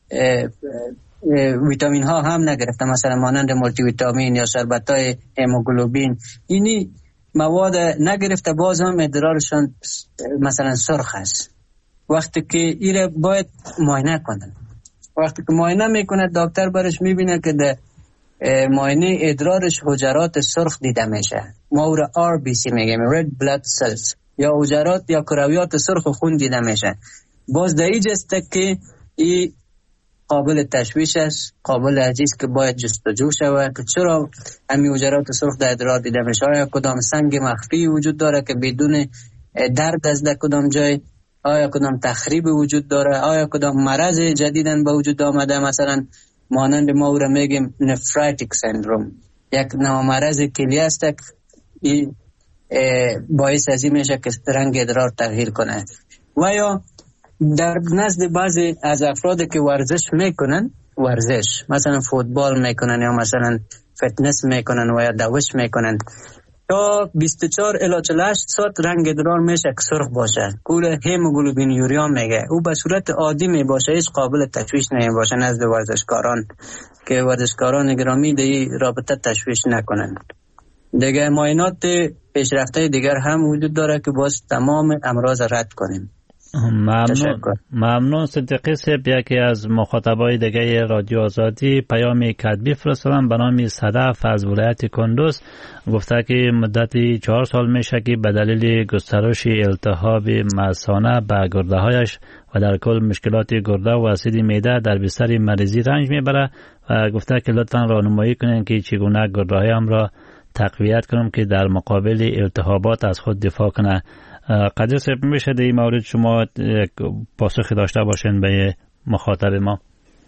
ویتامین ها هم نگرفته، مثلا مانند مولتی ویتامین یا شربت های هموگلوبین، اینی مواد نگرفته، باز هم ادرارشان مثلا سرخ است. وقتی که ایره باید معاینه کنن، وقتی که معاینه میکنه دکتر برش میبینه که ده معاینه ادرارش حجرات سرخ دیده میشه. ما او را آر بی سی میگیم، Red Blood Cells، یا حجرات یا کرویات سرخ خون دیده میشه. باز در اینجا است که این قابل تشویش است، قابل عزیز که باید جستجو شود که چرا همین حجرات سرخ در ادرار دیده میشه. آیا کدام سنگ مخفی وجود داره که بدون درد از در کدام جای، آیا کدام تخریب وجود داره، آیا کدام مرض جدیدن به وجود آمده، مثلا مانند ما او را میگیم نفراتیک سندروم، یک نوع مرض کلیه است که این باعث از این میشه که رنگ ادرار تغییر کنه. و یا در نزد بعضی از افراد که ورزش میکنن، ورزش مثلا فوتبال میکنن یا مثلا فتنس میکنن و یا دوش میکنن، تا بیست و چهار الی چهل و هشت ساعت رنگ ادرار میشه که سرخ باشه، کول هموگلوبین یوریا میگه. او به صورت عادی می باشه، هیچ قابل تشویش نمی باشه نزد ورزشکاران که ورزشکاران گرامی دی رابطه تشویش نکنن. دیگه معاینات پیشرفته دیگر هم وجود داره که باز تمام امراض رد کنیم. ممنون ممنون صدیقی صاحب. یکی از مخاطبای دیگه رادیو آزادی پیامی کتبی فرستادن به نام صدف از ولایت کندوز، گفته که مدتی چهار سال میشه که به دلیل گسترش التهاب مثانه به گرده هایش و در کل مشکلات گرده و اسید معده در بستر مریضی رنج میبره و گفته که لطفا راهنمایی کنین که چگونه گرده هایم را تقویت کنم که در مقابل التهابات از خود دفاع کنه. قدر صاحب میشه در این مورد شما یک پاسخی داشته باشین به مخاطب ما؟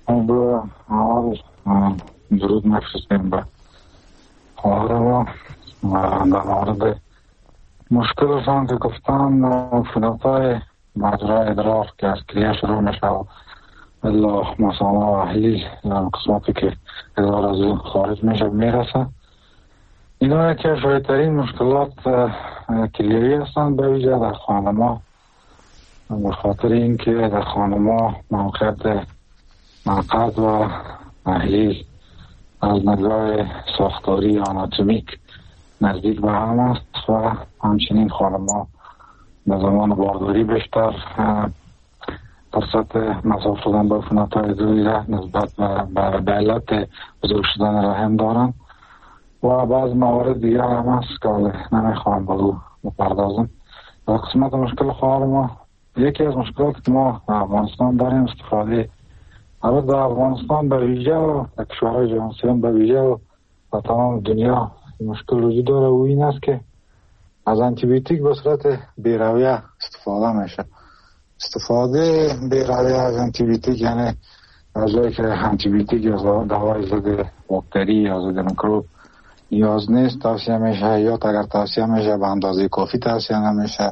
درود مخصوصیم به خواهر ما در مورد مشکلشان که گفتن فلاتای مجرای ادرار که از کلیه شروع میشه و الا مثانه و احلیل قسمتی که ادرار از اون خارج میشه میرسه. اینا یکی از شایدترین مشکلات کلیوی هستند به ویژه در خانما، به خاطر اینکه در خانما موقعیت مقعد و احلیل از نگاه ساختاری آناتومیک نزدیک به هم است و همچنین خانما به زمان بارداری بیشتر فرصت مصاب شدن به عفونت‌های زایده نسبت به علت بزرگ شدن رحم دارند و بعض موارد دیگر هم هست که نمیخوام با او بپردازم. در قسمت مشکل خواهر ما، یکی از مشکلات که ما در افغانستان داریم استفاده البته در افغانستان به ویژه و در کشورهای جهان سوم به ویژه و در تمام دنیا مشکل وجود داره و این است که از انتیبیوتیک به صورت بی‌رویه استفاده میشه. استفاده بی‌رویه از انتیبیوتیک یعنی از جایی که انتیبیوتیک یا دوای ضد باکتری یا ضد میکروب نیاز نیست توصیه میشه، یا اگر توصیه میشه به اندازه کافی توصیه نمیشه.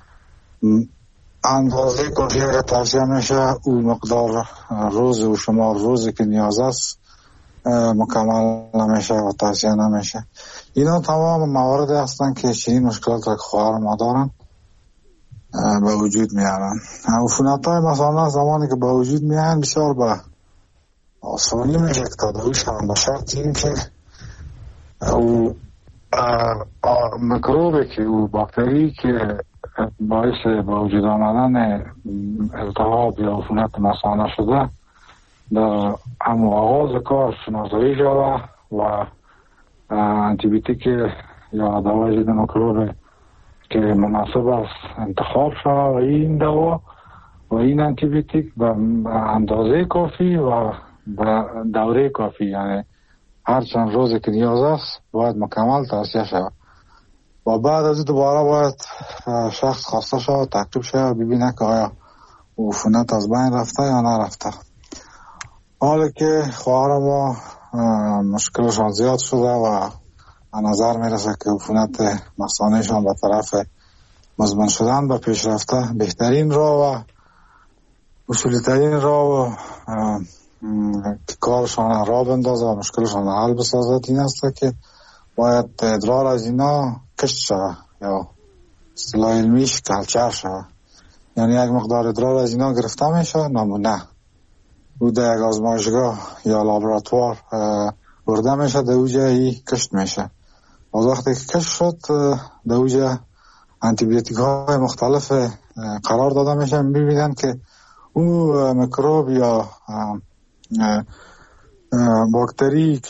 اندازه کافی اگر توصیه میشه او مقدار روز و شمار روزی که نیاز است مکمل نمیشه و توصیه نمیشه. اینا تمام مواردی هستن که چنین مشکلات را که خواهر ما دارن به وجود میارن. عفونت‌های مثلا زمانی که به وجود میان بسیار به آسانی میشه که تداویش هم به شرط این که او میکروبی که او باکتری که باعث به وجود آمدن التهاب یا عفونت مثانه شده در همون آغاز کار شناسایی شده و انتیبیوتیک یا دوای ضد میکروب که مناسب است انتخاب شده و این دوا و این انتیبیوتیک به اندازه کافی و به دوره کافی، یعنی هر چند روزی که نیاز است باید مکمل توصیه شود و بعد از دوباره باید شخص خواسته شود تعقیب شود ببینه که آیا عفونت از بین رفته یا نرفته. حالا که خواهر ما مشکلشان زیاد شده و به نظر میرسه که عفونت مثانه‌شان به طرف مزمن شدن به پیش رفته، بهترین راه و اصولی ترین راه و که کارشان را بندازه و مشکلشان حل بسازد این است که باید ادرار از اینا کشت شود یا اصطلاح علمیش کلچر شود، یعنی یک مقدار ادرار از اینا گرفته میشه، نمونه او در یک آزمایشگاه یا لابراتوار برده میشه، در اوجه ای کشت میشه. از وقتی که کشت شد در اوجه انتیبیوتیک های مختلف قرار داده میشه، میبینن که او میکروب یا باکتری که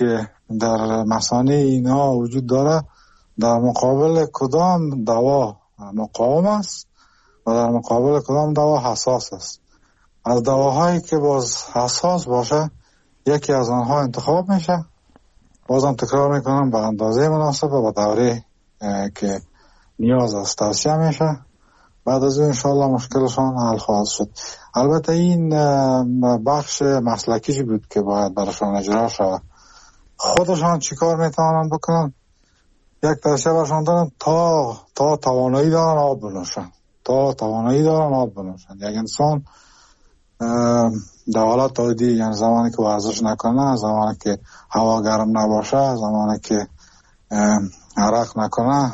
در مثانه اینها وجود داره در مقابل کدام دوا مقاوم است و در مقابل کدام دوا حساس است. از دواهایی که باز حساس باشه یکی از آنها انتخاب میشه. بازم تکرار میکنم به اندازه مناسب و به دوره که نیاز است توصیه میشه. بعد از این انشاءالله مشکلشان حل خواهد شد. البته این بخش مسلکیش بود که باید براشان اجرا شود. خودشان چیکار میتوانند بکنن؟ یک توصیه براشان دارم تا تا توانایی دارن آب بنوشن. تا توانایی دارن آب بنوشن. یک انسان در حالت عادی، یعنی زمانی که ورزش نکنه، زمانی که هوا گرم نباشه، زمانی که عرق نکنه،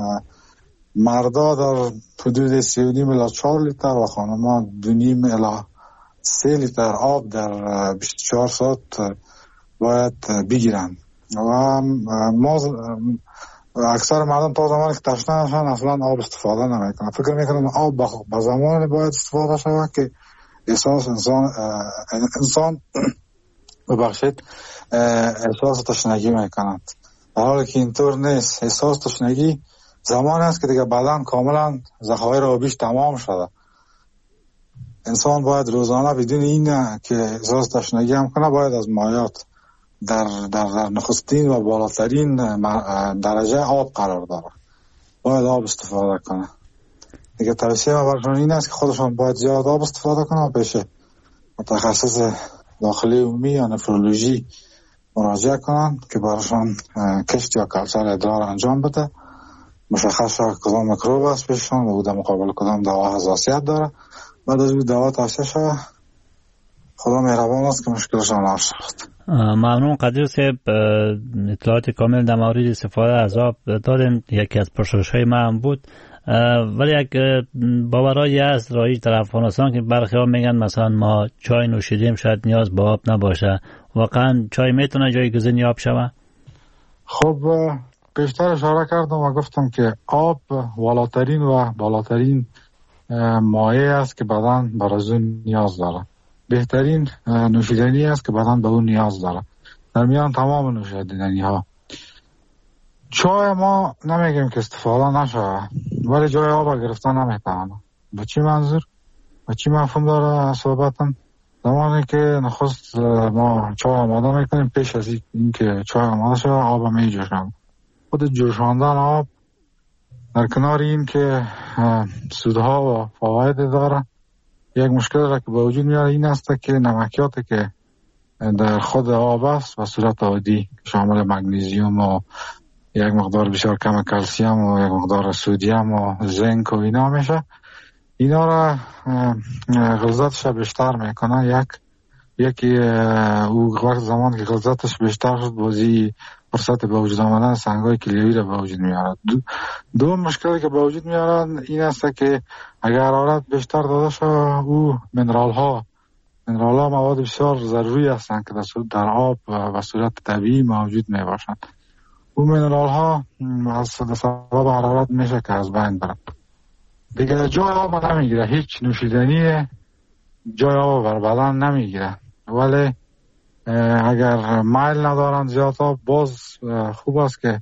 مردا در حدود سی و نیم الی چهار لیتر و خانم‌ها دو نیم الی سه لیتر آب در بیست و چهار ساعت باید بگیرن. و ما اکثر مردم تا زمانی که تشنه نشن اصلا آب استفاده نمیکنن. فکر میکنن آب با زمانی باید استفاده شود که احساس انسان انسان ببخشید احساس تشنگی میکنند، در حالی که اینطور نیست. احساس تشنگی زمانی است که دیگه بدن کاملا ذخایر آبیش تمام شده. انسان باید روزانه بدون این که احساس تشنگی هم کنه باید از مایات در در, در نخستین و بالاترین درجه آب قرار داره. باید آب استفاده کنه. دیگه توصیه ما برشان این است که خودشان باید زیاد آب استفاده کنه و پیش متخصص داخلی عمومی یا نفرولوژی مراجعه کنن که برشان کشت یا کلچر ادرار انجام بده، مشخص شد کدام میکروب است پیششان و در مقابل کدام دوا حساسیت داره. بعد از این دوا توصیه شد. خدا مهربان است که مشکلشان حل شد. ممنون قدیر صاحب. اطلاعات کامل در مورد استفاده از آب دادن. یکی از پرسش‌های من هم بود. ولی یک باورایی هست رایج در افغانستان که برخی ها میگن مثلا ما چای نوشیدیم شاید نیاز به آب نباشه. واقعا چای میتونه جایگزین آب شوه؟ خب پیشتر اشاره کردم و گفتم که آب والاترین و بالاترین مایع است که بدن بر از اون نیاز داره. بهترین نوشیدنی است که بدن به اون نیاز داره در میان تمام نوشیدنی ها. چای ما نمیگیم که استفاده نشه، ولی جای آب گرفتن نمیتونه. به چی منظور؟ به چی مفهوم داره صحبتم؟ زمانی که نخست ما چای آماده میکنیم، پیش از این که چای آماده شده آب میجوشیم. خود جوشاندن آب در کنار این که سودها و فواید داره، یک مشکل را که به وجود میاره این است که نمکیاتی که در خود آب است و صورت عادی شامل مگنیزیوم و یک مقدار بسیار کم کلسیم و یک مقدار سودیم و زنک و اینا میشه، اینا را غلظتش بیشتر میکنه. یک یکی او وقت زمان که غلظتش بیشتر شد بازی فرصت به وجود آمدن سنگای کلیویی را به وجود میاره. دو, دو مشکلی که به وجود میارن این است که اگر حرارت بیشتر داده شد او منرال ها منرال ها مواد بسیار ضروری هستند که در آب و صورت طبیعی موجود می باشند. او منرال ها از سبب حرارت میشه که از بین برن. دیگه جای آب نمیگیره، هیچ نوشیدنی جای آب بر بدن نمیگیره. ولی اگر میل ندارن زیاد آب باز خوب است که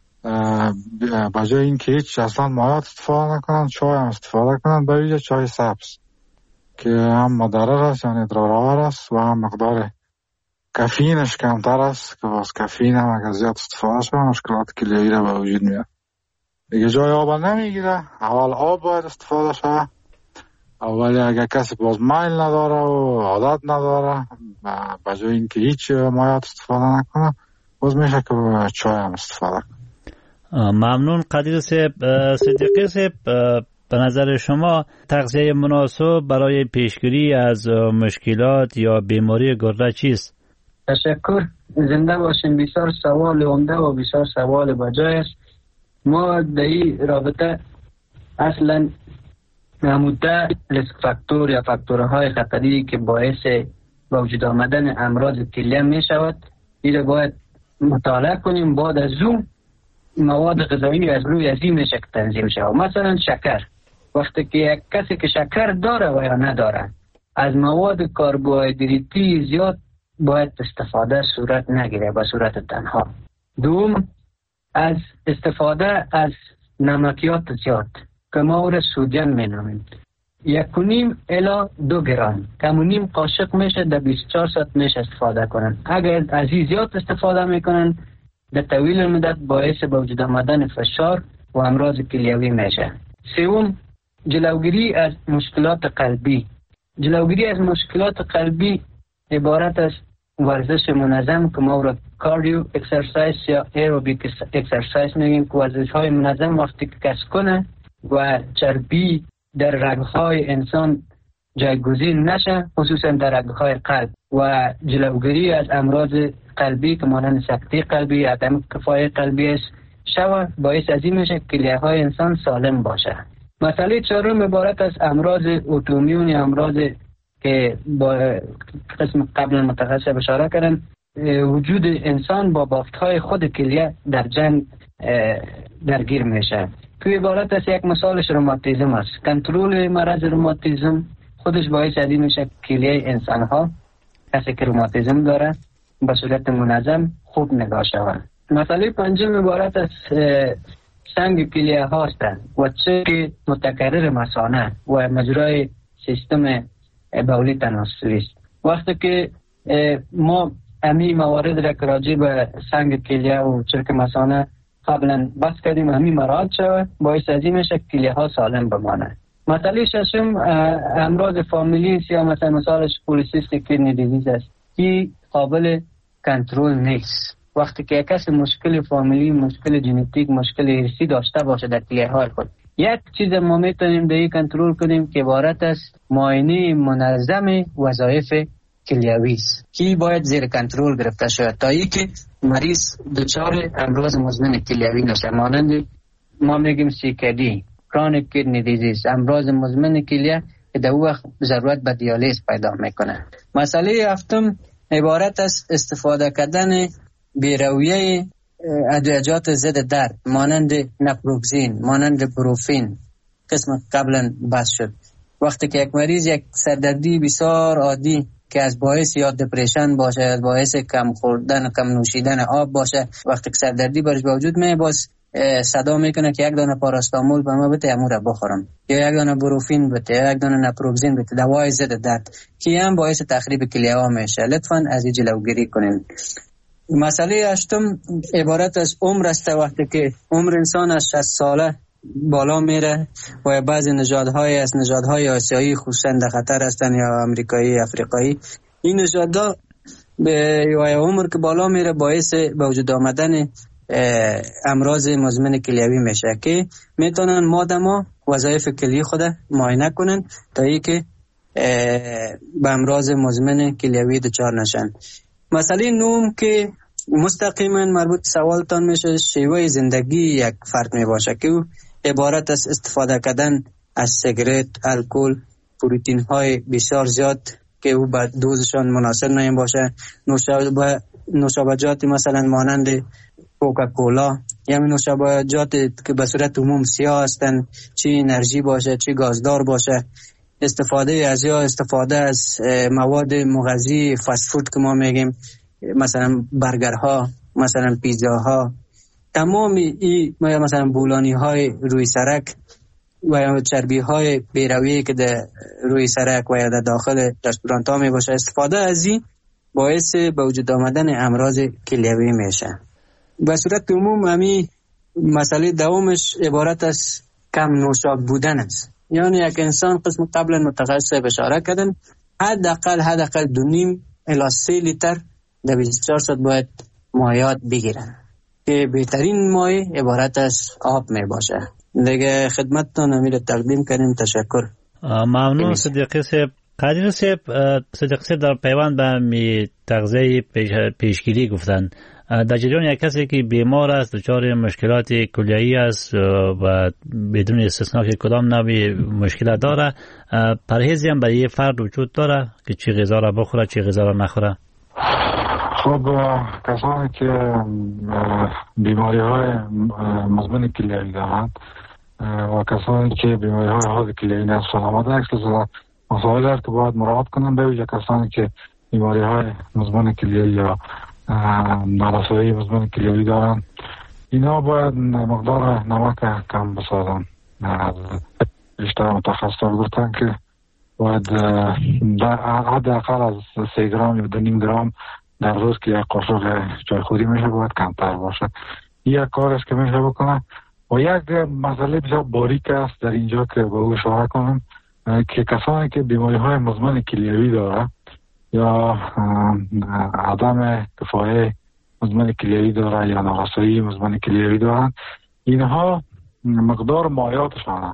بجای این که هیچ اصلا مایات استفاده نکنن چای هم استفاده کنن، به ویژه چای سبز که هم مضر است یعنی ضررآور است و هم مقدار کافئینش کمتر است که باز کافئین هم اگر زیاد استفاده شد مشکلات کلیویی را به وجود میاره. دیگه جای آب نمیگیره، اول آب باید استفاده شد. اولی اگر کسی باز میل نداره و عادت نداره به جای اینکه هیچ مایات استفاده نکنه باز میشه که چای هم استفاده کنه. ممنون قدیر صاحب. صدیقی صاحب به نظر شما تغذیه مناسب برای پیشگیری از مشکلات یا بیماری گرده چیست؟ تشکر، زنده باشین. بسیار سوال عمده و بسیار سوال بجای است. ما در این رابطه اصلا نموده ریسک فاکتور یا فاکتورهای خطری که باعث با وجود آمدن امراض کلیه می شود این را باید مطالعه کنیم. بعد از اون مواد غذایی از روی از این شکل تنظیم شود. مثلا شکر، وقتی که یک کسی که شکر داره و یا نداره از مواد کربوهیدراتی زیاد باید استفاده صورت نگیره به صورت تنها. دوم، از استفاده از نمکیات زیاد که ما او را سودیم می نامیم، یک و نیم الی دو گرم کم و نیم قاشق میشه در بیست و چهار ساعت میشه استفاده کنن. اگر از این زیاد استفاده میکنن در طویل مدت باعث به وجود آمدن فشار و امراض کلیوی میشه. سوم، جلوگیری از مشکلات قلبی. جلوگیری از مشکلات قلبی عبارت از ورزش منظم که ما را کاردیو اکسرسایز یا ایروبیک اکسرسایز میگیم، که ورزش های منظم وقتی که کسب کنه و چربی در رگهای انسان جایگزین نشه، خصوصا در رگهای قلب، و جلوگیری از امراض قلبی که مانند سکته قلبی، عدم کفای قلبی است شود، باعث از این میشه که کلیه های انسان سالم باشه. مسئله چهارم عبارت از امراض اتومیون یا امراض که با قسم قبل متخصص اشاره کردن، وجود انسان با بافت‌های خود کلیه در جنگ درگیر میشه. توی عبارت از یک مثالش روماتیزم است. کنترل مرض روماتیزم خودش باعث از این میشه کلیه انسان ها، کسی که روماتیزم داره، به صورت منظم خوب نگاه شود. مسئله پنجم عبارت از سنگ کلیه هاست و چه متکرر مثانه و مجرای سیستم بولی تناسلی است. وقتی که ما امی موارد را که راجع به سنگ کلیه و چرک مثانه قبلا بس کردیم همین مراحل شود، باعث از این میشه کلیه ها سالم بمانه. مسئله ششم امراض فامیلی یا مثلا مثالش پولیسیستیک کدنی دیزیز است. این قابل کنترل نیست. وقتی که کسی مشکل فامیلی، مشکل ژنتیک، مشکل ارثی داشته باشه در کلیه های خود، یک چیز ما میتونیم به این کنترل کنیم که عبارت است معاینه منظم وظایف کلیوی است که باید زیر کنترل گرفته شود تا اینکه مریض دچار امراض مزمن کلیوی نشه، مانند ما میگیم سی کی دی، کرونیک کدنی دیزیز، امراض مزمن کلیه که در وقت ضرورت به دیالیز پیدا میکنه. مسئله هفتم عبارت است استفاده کردن بیرویه ادویجات ضد درد مانند نپروکسین، مانند بروفین، قسم قبلا بحث شد. وقتی که یک مریض یک سردردی بسیار عادی که از باعث یا دپرشن باشه، از باعث کم خوردن و کم نوشیدن آب باشه، وقتی که سردردی برش به وجود میاد، باز صدا میکنه که یک دانه پاراستامول به ما بده، امو را بخورم، یا یک دانه بروفین بده، یا یک دانه نپروکسین بده، دوای ضد درد، که هم باعث تخریب کلیه ها میشه. لطفاً از این جلوگیری کنیم. مسئله هشتم عبارت از عمر است. وقتی که عمر انسان از شصت ساله بالا میره و بعضی نژادهای از نژادهای آسیایی خصوصا در خطر هستن، یا امریکایی، افریقایی، این نژادها به عمر که بالا میره باعث به وجود آمدن امراض مزمن کلیوی میشه که میتونن مادما وظایف کلیه خود معاینه کنن تا اینکه به امراض مزمن کلیوی دچار نشن. مسئله نهم که مستقیما مربوط سوالتان میشه، شیوه زندگی یک فرد میباشه که عبارت از استفاده کردن از سیگرت، الکل، پروتئین های بسیار زیاد که او با دوزشان مناسب نمی باشه، نوشابجات مثلا مانند کوکاکولا، یا نوشابجات که به صورت عموم سیاه هستند، چی انرژی باشه چی گازدار باشه، استفاده از یا استفاده از مواد مغذی فست فود که ما میگیم، مثلا برگرها، مثلا پیزاها، تمام این مثلا بولانی های روی سرک و چربی های بیرویه که در روی سرک و یا در داخل رستورانت ها می باشه، استفاده از این باعث به وجود آمدن امراض کلیوی میشه. به صورت عموم همی مسئله دومش عبارت از کم نوشابه بودن است. یعنی یک انسان قسم قبلا متخصص اشاره کردن حداقل حداقل دو نیم الی سه لیتر در بیست و چهار ساعت باید مایعات بگیرن که بهترین مایع عبارت از آب می باشه. دیگه خدمتتون امیر تقدیم کنیم. تشکر. ممنون صدیقی صاحب. قدیر صاحب، صدیقی صاحب در پیوند به می تغذیه پیش پیشگیری گفتن. در جریان یک کسی که بیمار است، دچار مشکلات کلیه‌ای است و بدون استثنا که کدام نوع مشکلات داره، پرهیزی هم برای فرد وجود داره که چی غذا را بخوره چی غذا را نخوره؟ خب کسانی که بیماری های مزمن کلیه‌ای دارند و کسانی که بیماری های حاد کلیه‌ای نصف سلامت اکسل مسائل است که باید مراعات کنند، به ویژه کسانی که بیماری های مزمن کلیوی یا نارسایی مزمن کلیوی دارن، اینا باید مقدار نمک کم بسازن. از بیشتر متخصصان گفتن که باید حداقل از سه گرم یا دو نیم گرم در روز که یک قاشق چایخوری میشه باید کمتر باشه. یک کار است که میشه بکنه. و یک مسئله بسیار باریک است در اینجا که به او اشاره کنم که کسانی که بیماری های مزمن کلیوی داره یا عدم کفایه مزمن کلیوی داره یا نارسایی مزمن کلیوی دارن، اینها مقدار مایعاتشان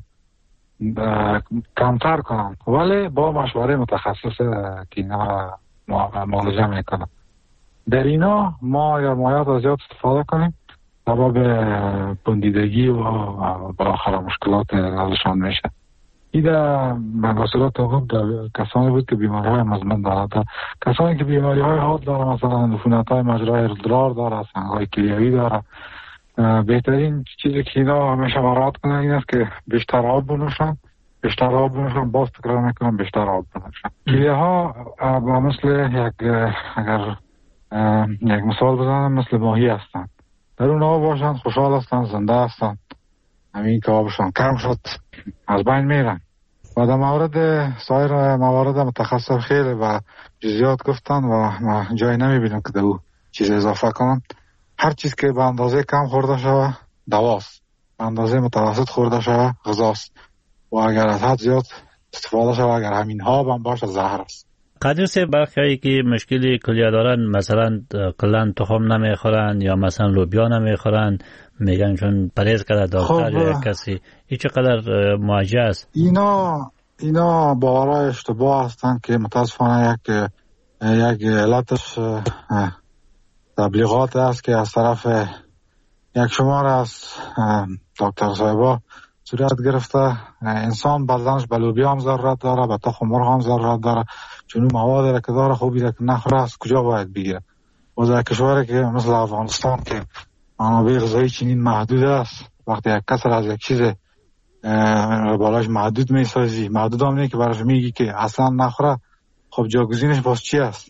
کمتر کنن، ولی با مشوره متخصص که اینا معالجه میکنن. در اینا ما یا مایعات از زیاد استفاده کنیم سبب بندیدگی و بالاخره مشکلات ازشان میشه. این در مواصلات هم کسانی بود که بیماری های مزمن دارند. کسانی که بیماری های حاد دارند، مثلا عفونت های مجرای ادرار دارند، سنگ های کلیوی دارند، بهترین چیزی که اینا همیشه مراعات کنن این است که بیشتر آب بنوشن. بیشتر آب بنوشن باز تکرار میکنم بیشتر آب بنوشن. کلیه ها مثل یک اگر یک مثال بزنم مثل ماهی هستند، در اون آب باشن خوشحال هستن، زنده هستن. همین که آبشان کم شد از بین میرن. و در مورد سایر موارد متخصص خیلی و جزئیات گفتن و ما جای نمیبینم که در او چیز اضافه کنم. هر چیز که به اندازه کم خورده شوه دواست، به اندازه متوسط خورده شوه غذاست و اگر از حد زیاد استفاده شوه، اگر همین ها هم باشه زهر است. قدر سه برخی که مشکلی کلیه دارن، مثلا کلان تخم نمیخورن یا مثلا لوبیا نمیخورن، میگن چون پرهیز کرده دکتر یا کسی، این چقدر مواجه است؟ اینا اینا باورای اشتباه هستن که متاسفانه یک یک علتش تبلیغات است که از طرف یک شمار از دکتر صاحبا صورت گرفته. انسان بدنش به لوبیا هم ضرورت داره، به تخم مرغ هم ضرورت داره، چون اون مواد که داره خوبی که نخوره از کجا باید بگیره؟ و در کشوری که مثل افغانستان که منابع غذایی چنین محدود است، وقتی یک کس از یک چیز بالاش محدود میسازی، محدود هم نه که براش میگی که اصلا نخوره، خب جاگزینش باز چی است؟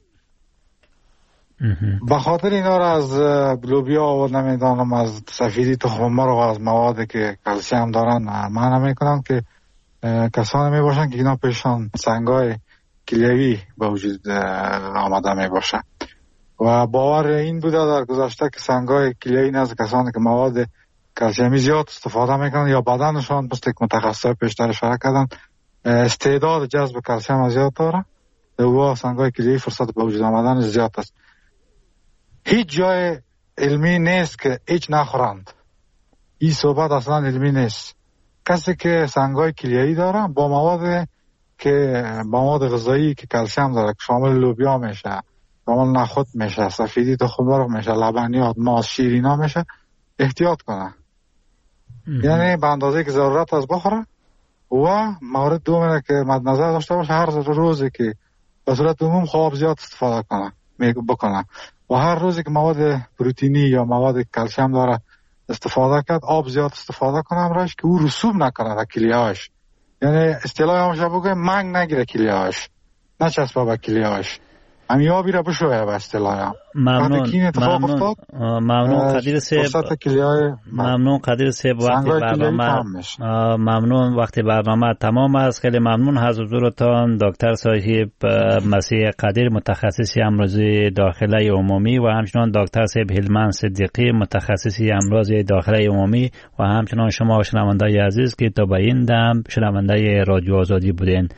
به خاطر اینا را از لوبیا و نمیدانم از سفیدی تخم مرغ و از مواد که کلسیم دارن من نمیکنم که کسانی میباشن که اینا پیشان سنگای کلیوی به وجود آمده میباشن و باور این بوده در گذشته که سنگای کلیوی نزد کسانی که مواد کلسیمی زیاد استفاده میکنن یا بدنشان پس یک متخصص پیشتر اشاره کردن استعداد جذب کلسیم زیاد داره و سنگای کلیوی فرصت به وجود آمدن زیاد است. هیچ جای علمی نیست که هیچ نخورند. این صحبت اصلا علمی نیست. کسی که سنگای کلیوی داره با مواد که با مواد غذایی که کلسیم داره که شامل لوبیا میشه، شامل نخود میشه، سفیدی تخم مرغ میشه، لبنیات، ماست، شیر اینا میشه، احتیاط کنه. یعنی به اندازه که ضرورت است بخوره. و مورد دومه که مد نظر داشته باشه هر روزی که به صورت عموم خواب زیاد استفاده کنه بکنه و هر روزی که مواد پروتئینی یا مواد کلسیم داره استفاده کرد آب زیاد استفاده کنه امروز که او رسوب نکنه در کلیه‌اش. یعنی اصطلاح همش بگه منگ نگیره کلیه‌اش، نچسبه به کلیه‌اش، همین آبی را بشویه به اصطلاح. ممنون ممنون ممنون قدیر صاحب، ممنون قدیر صاحب. وقتی برنامه ممنون وقتی برنامه تمام است. خیلی ممنون از حضورتان دکتر صاحب مسیح قدیر متخصص امراض داخله عمومی و همچنان دکتر صاحب هلمند صدیقی متخصص امراض داخله عمومی و همچنان شما شنوندگان عزیز که تا به این دم شنونده رادیو آزادی بودین.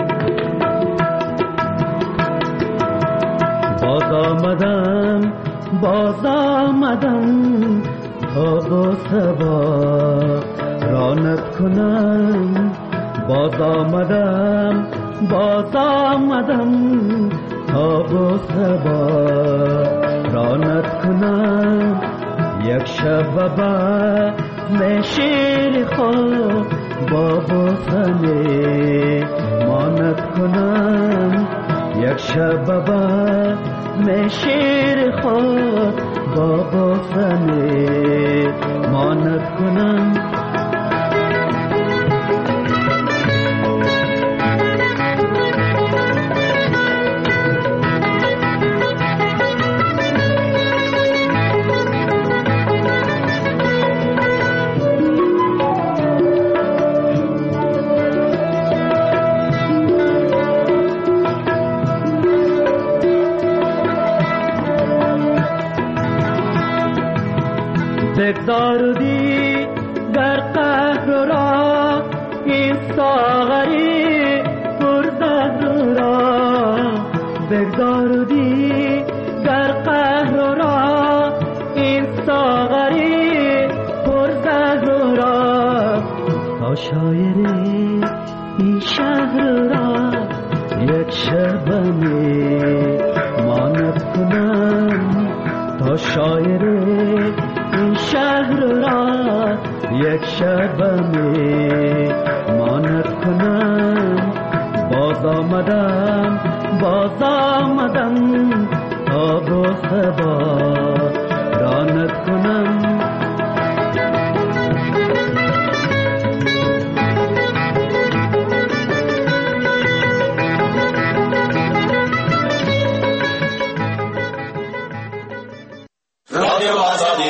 باز آمدم باز آمدم تا با سبا رانت کنم. باز آمدم باز آمدم تا با سبا رانت کنم. یک شب با مشیر خود با بوسنی مانت کنم. یک شب با مشیر خود با بوسنی مانت کنم. بگذاردی گر قهر را این ساغری پرزهر را، بگذاردی گر قهر را این ساغری پرزهر را، تا شاعری این شهر را یک شبمی ماند کنم، تا شاعری این شهر را یک شبمی ماند کنم. باز آمدم باز آمدم تا با صبا راند کنم. رادیو آزادی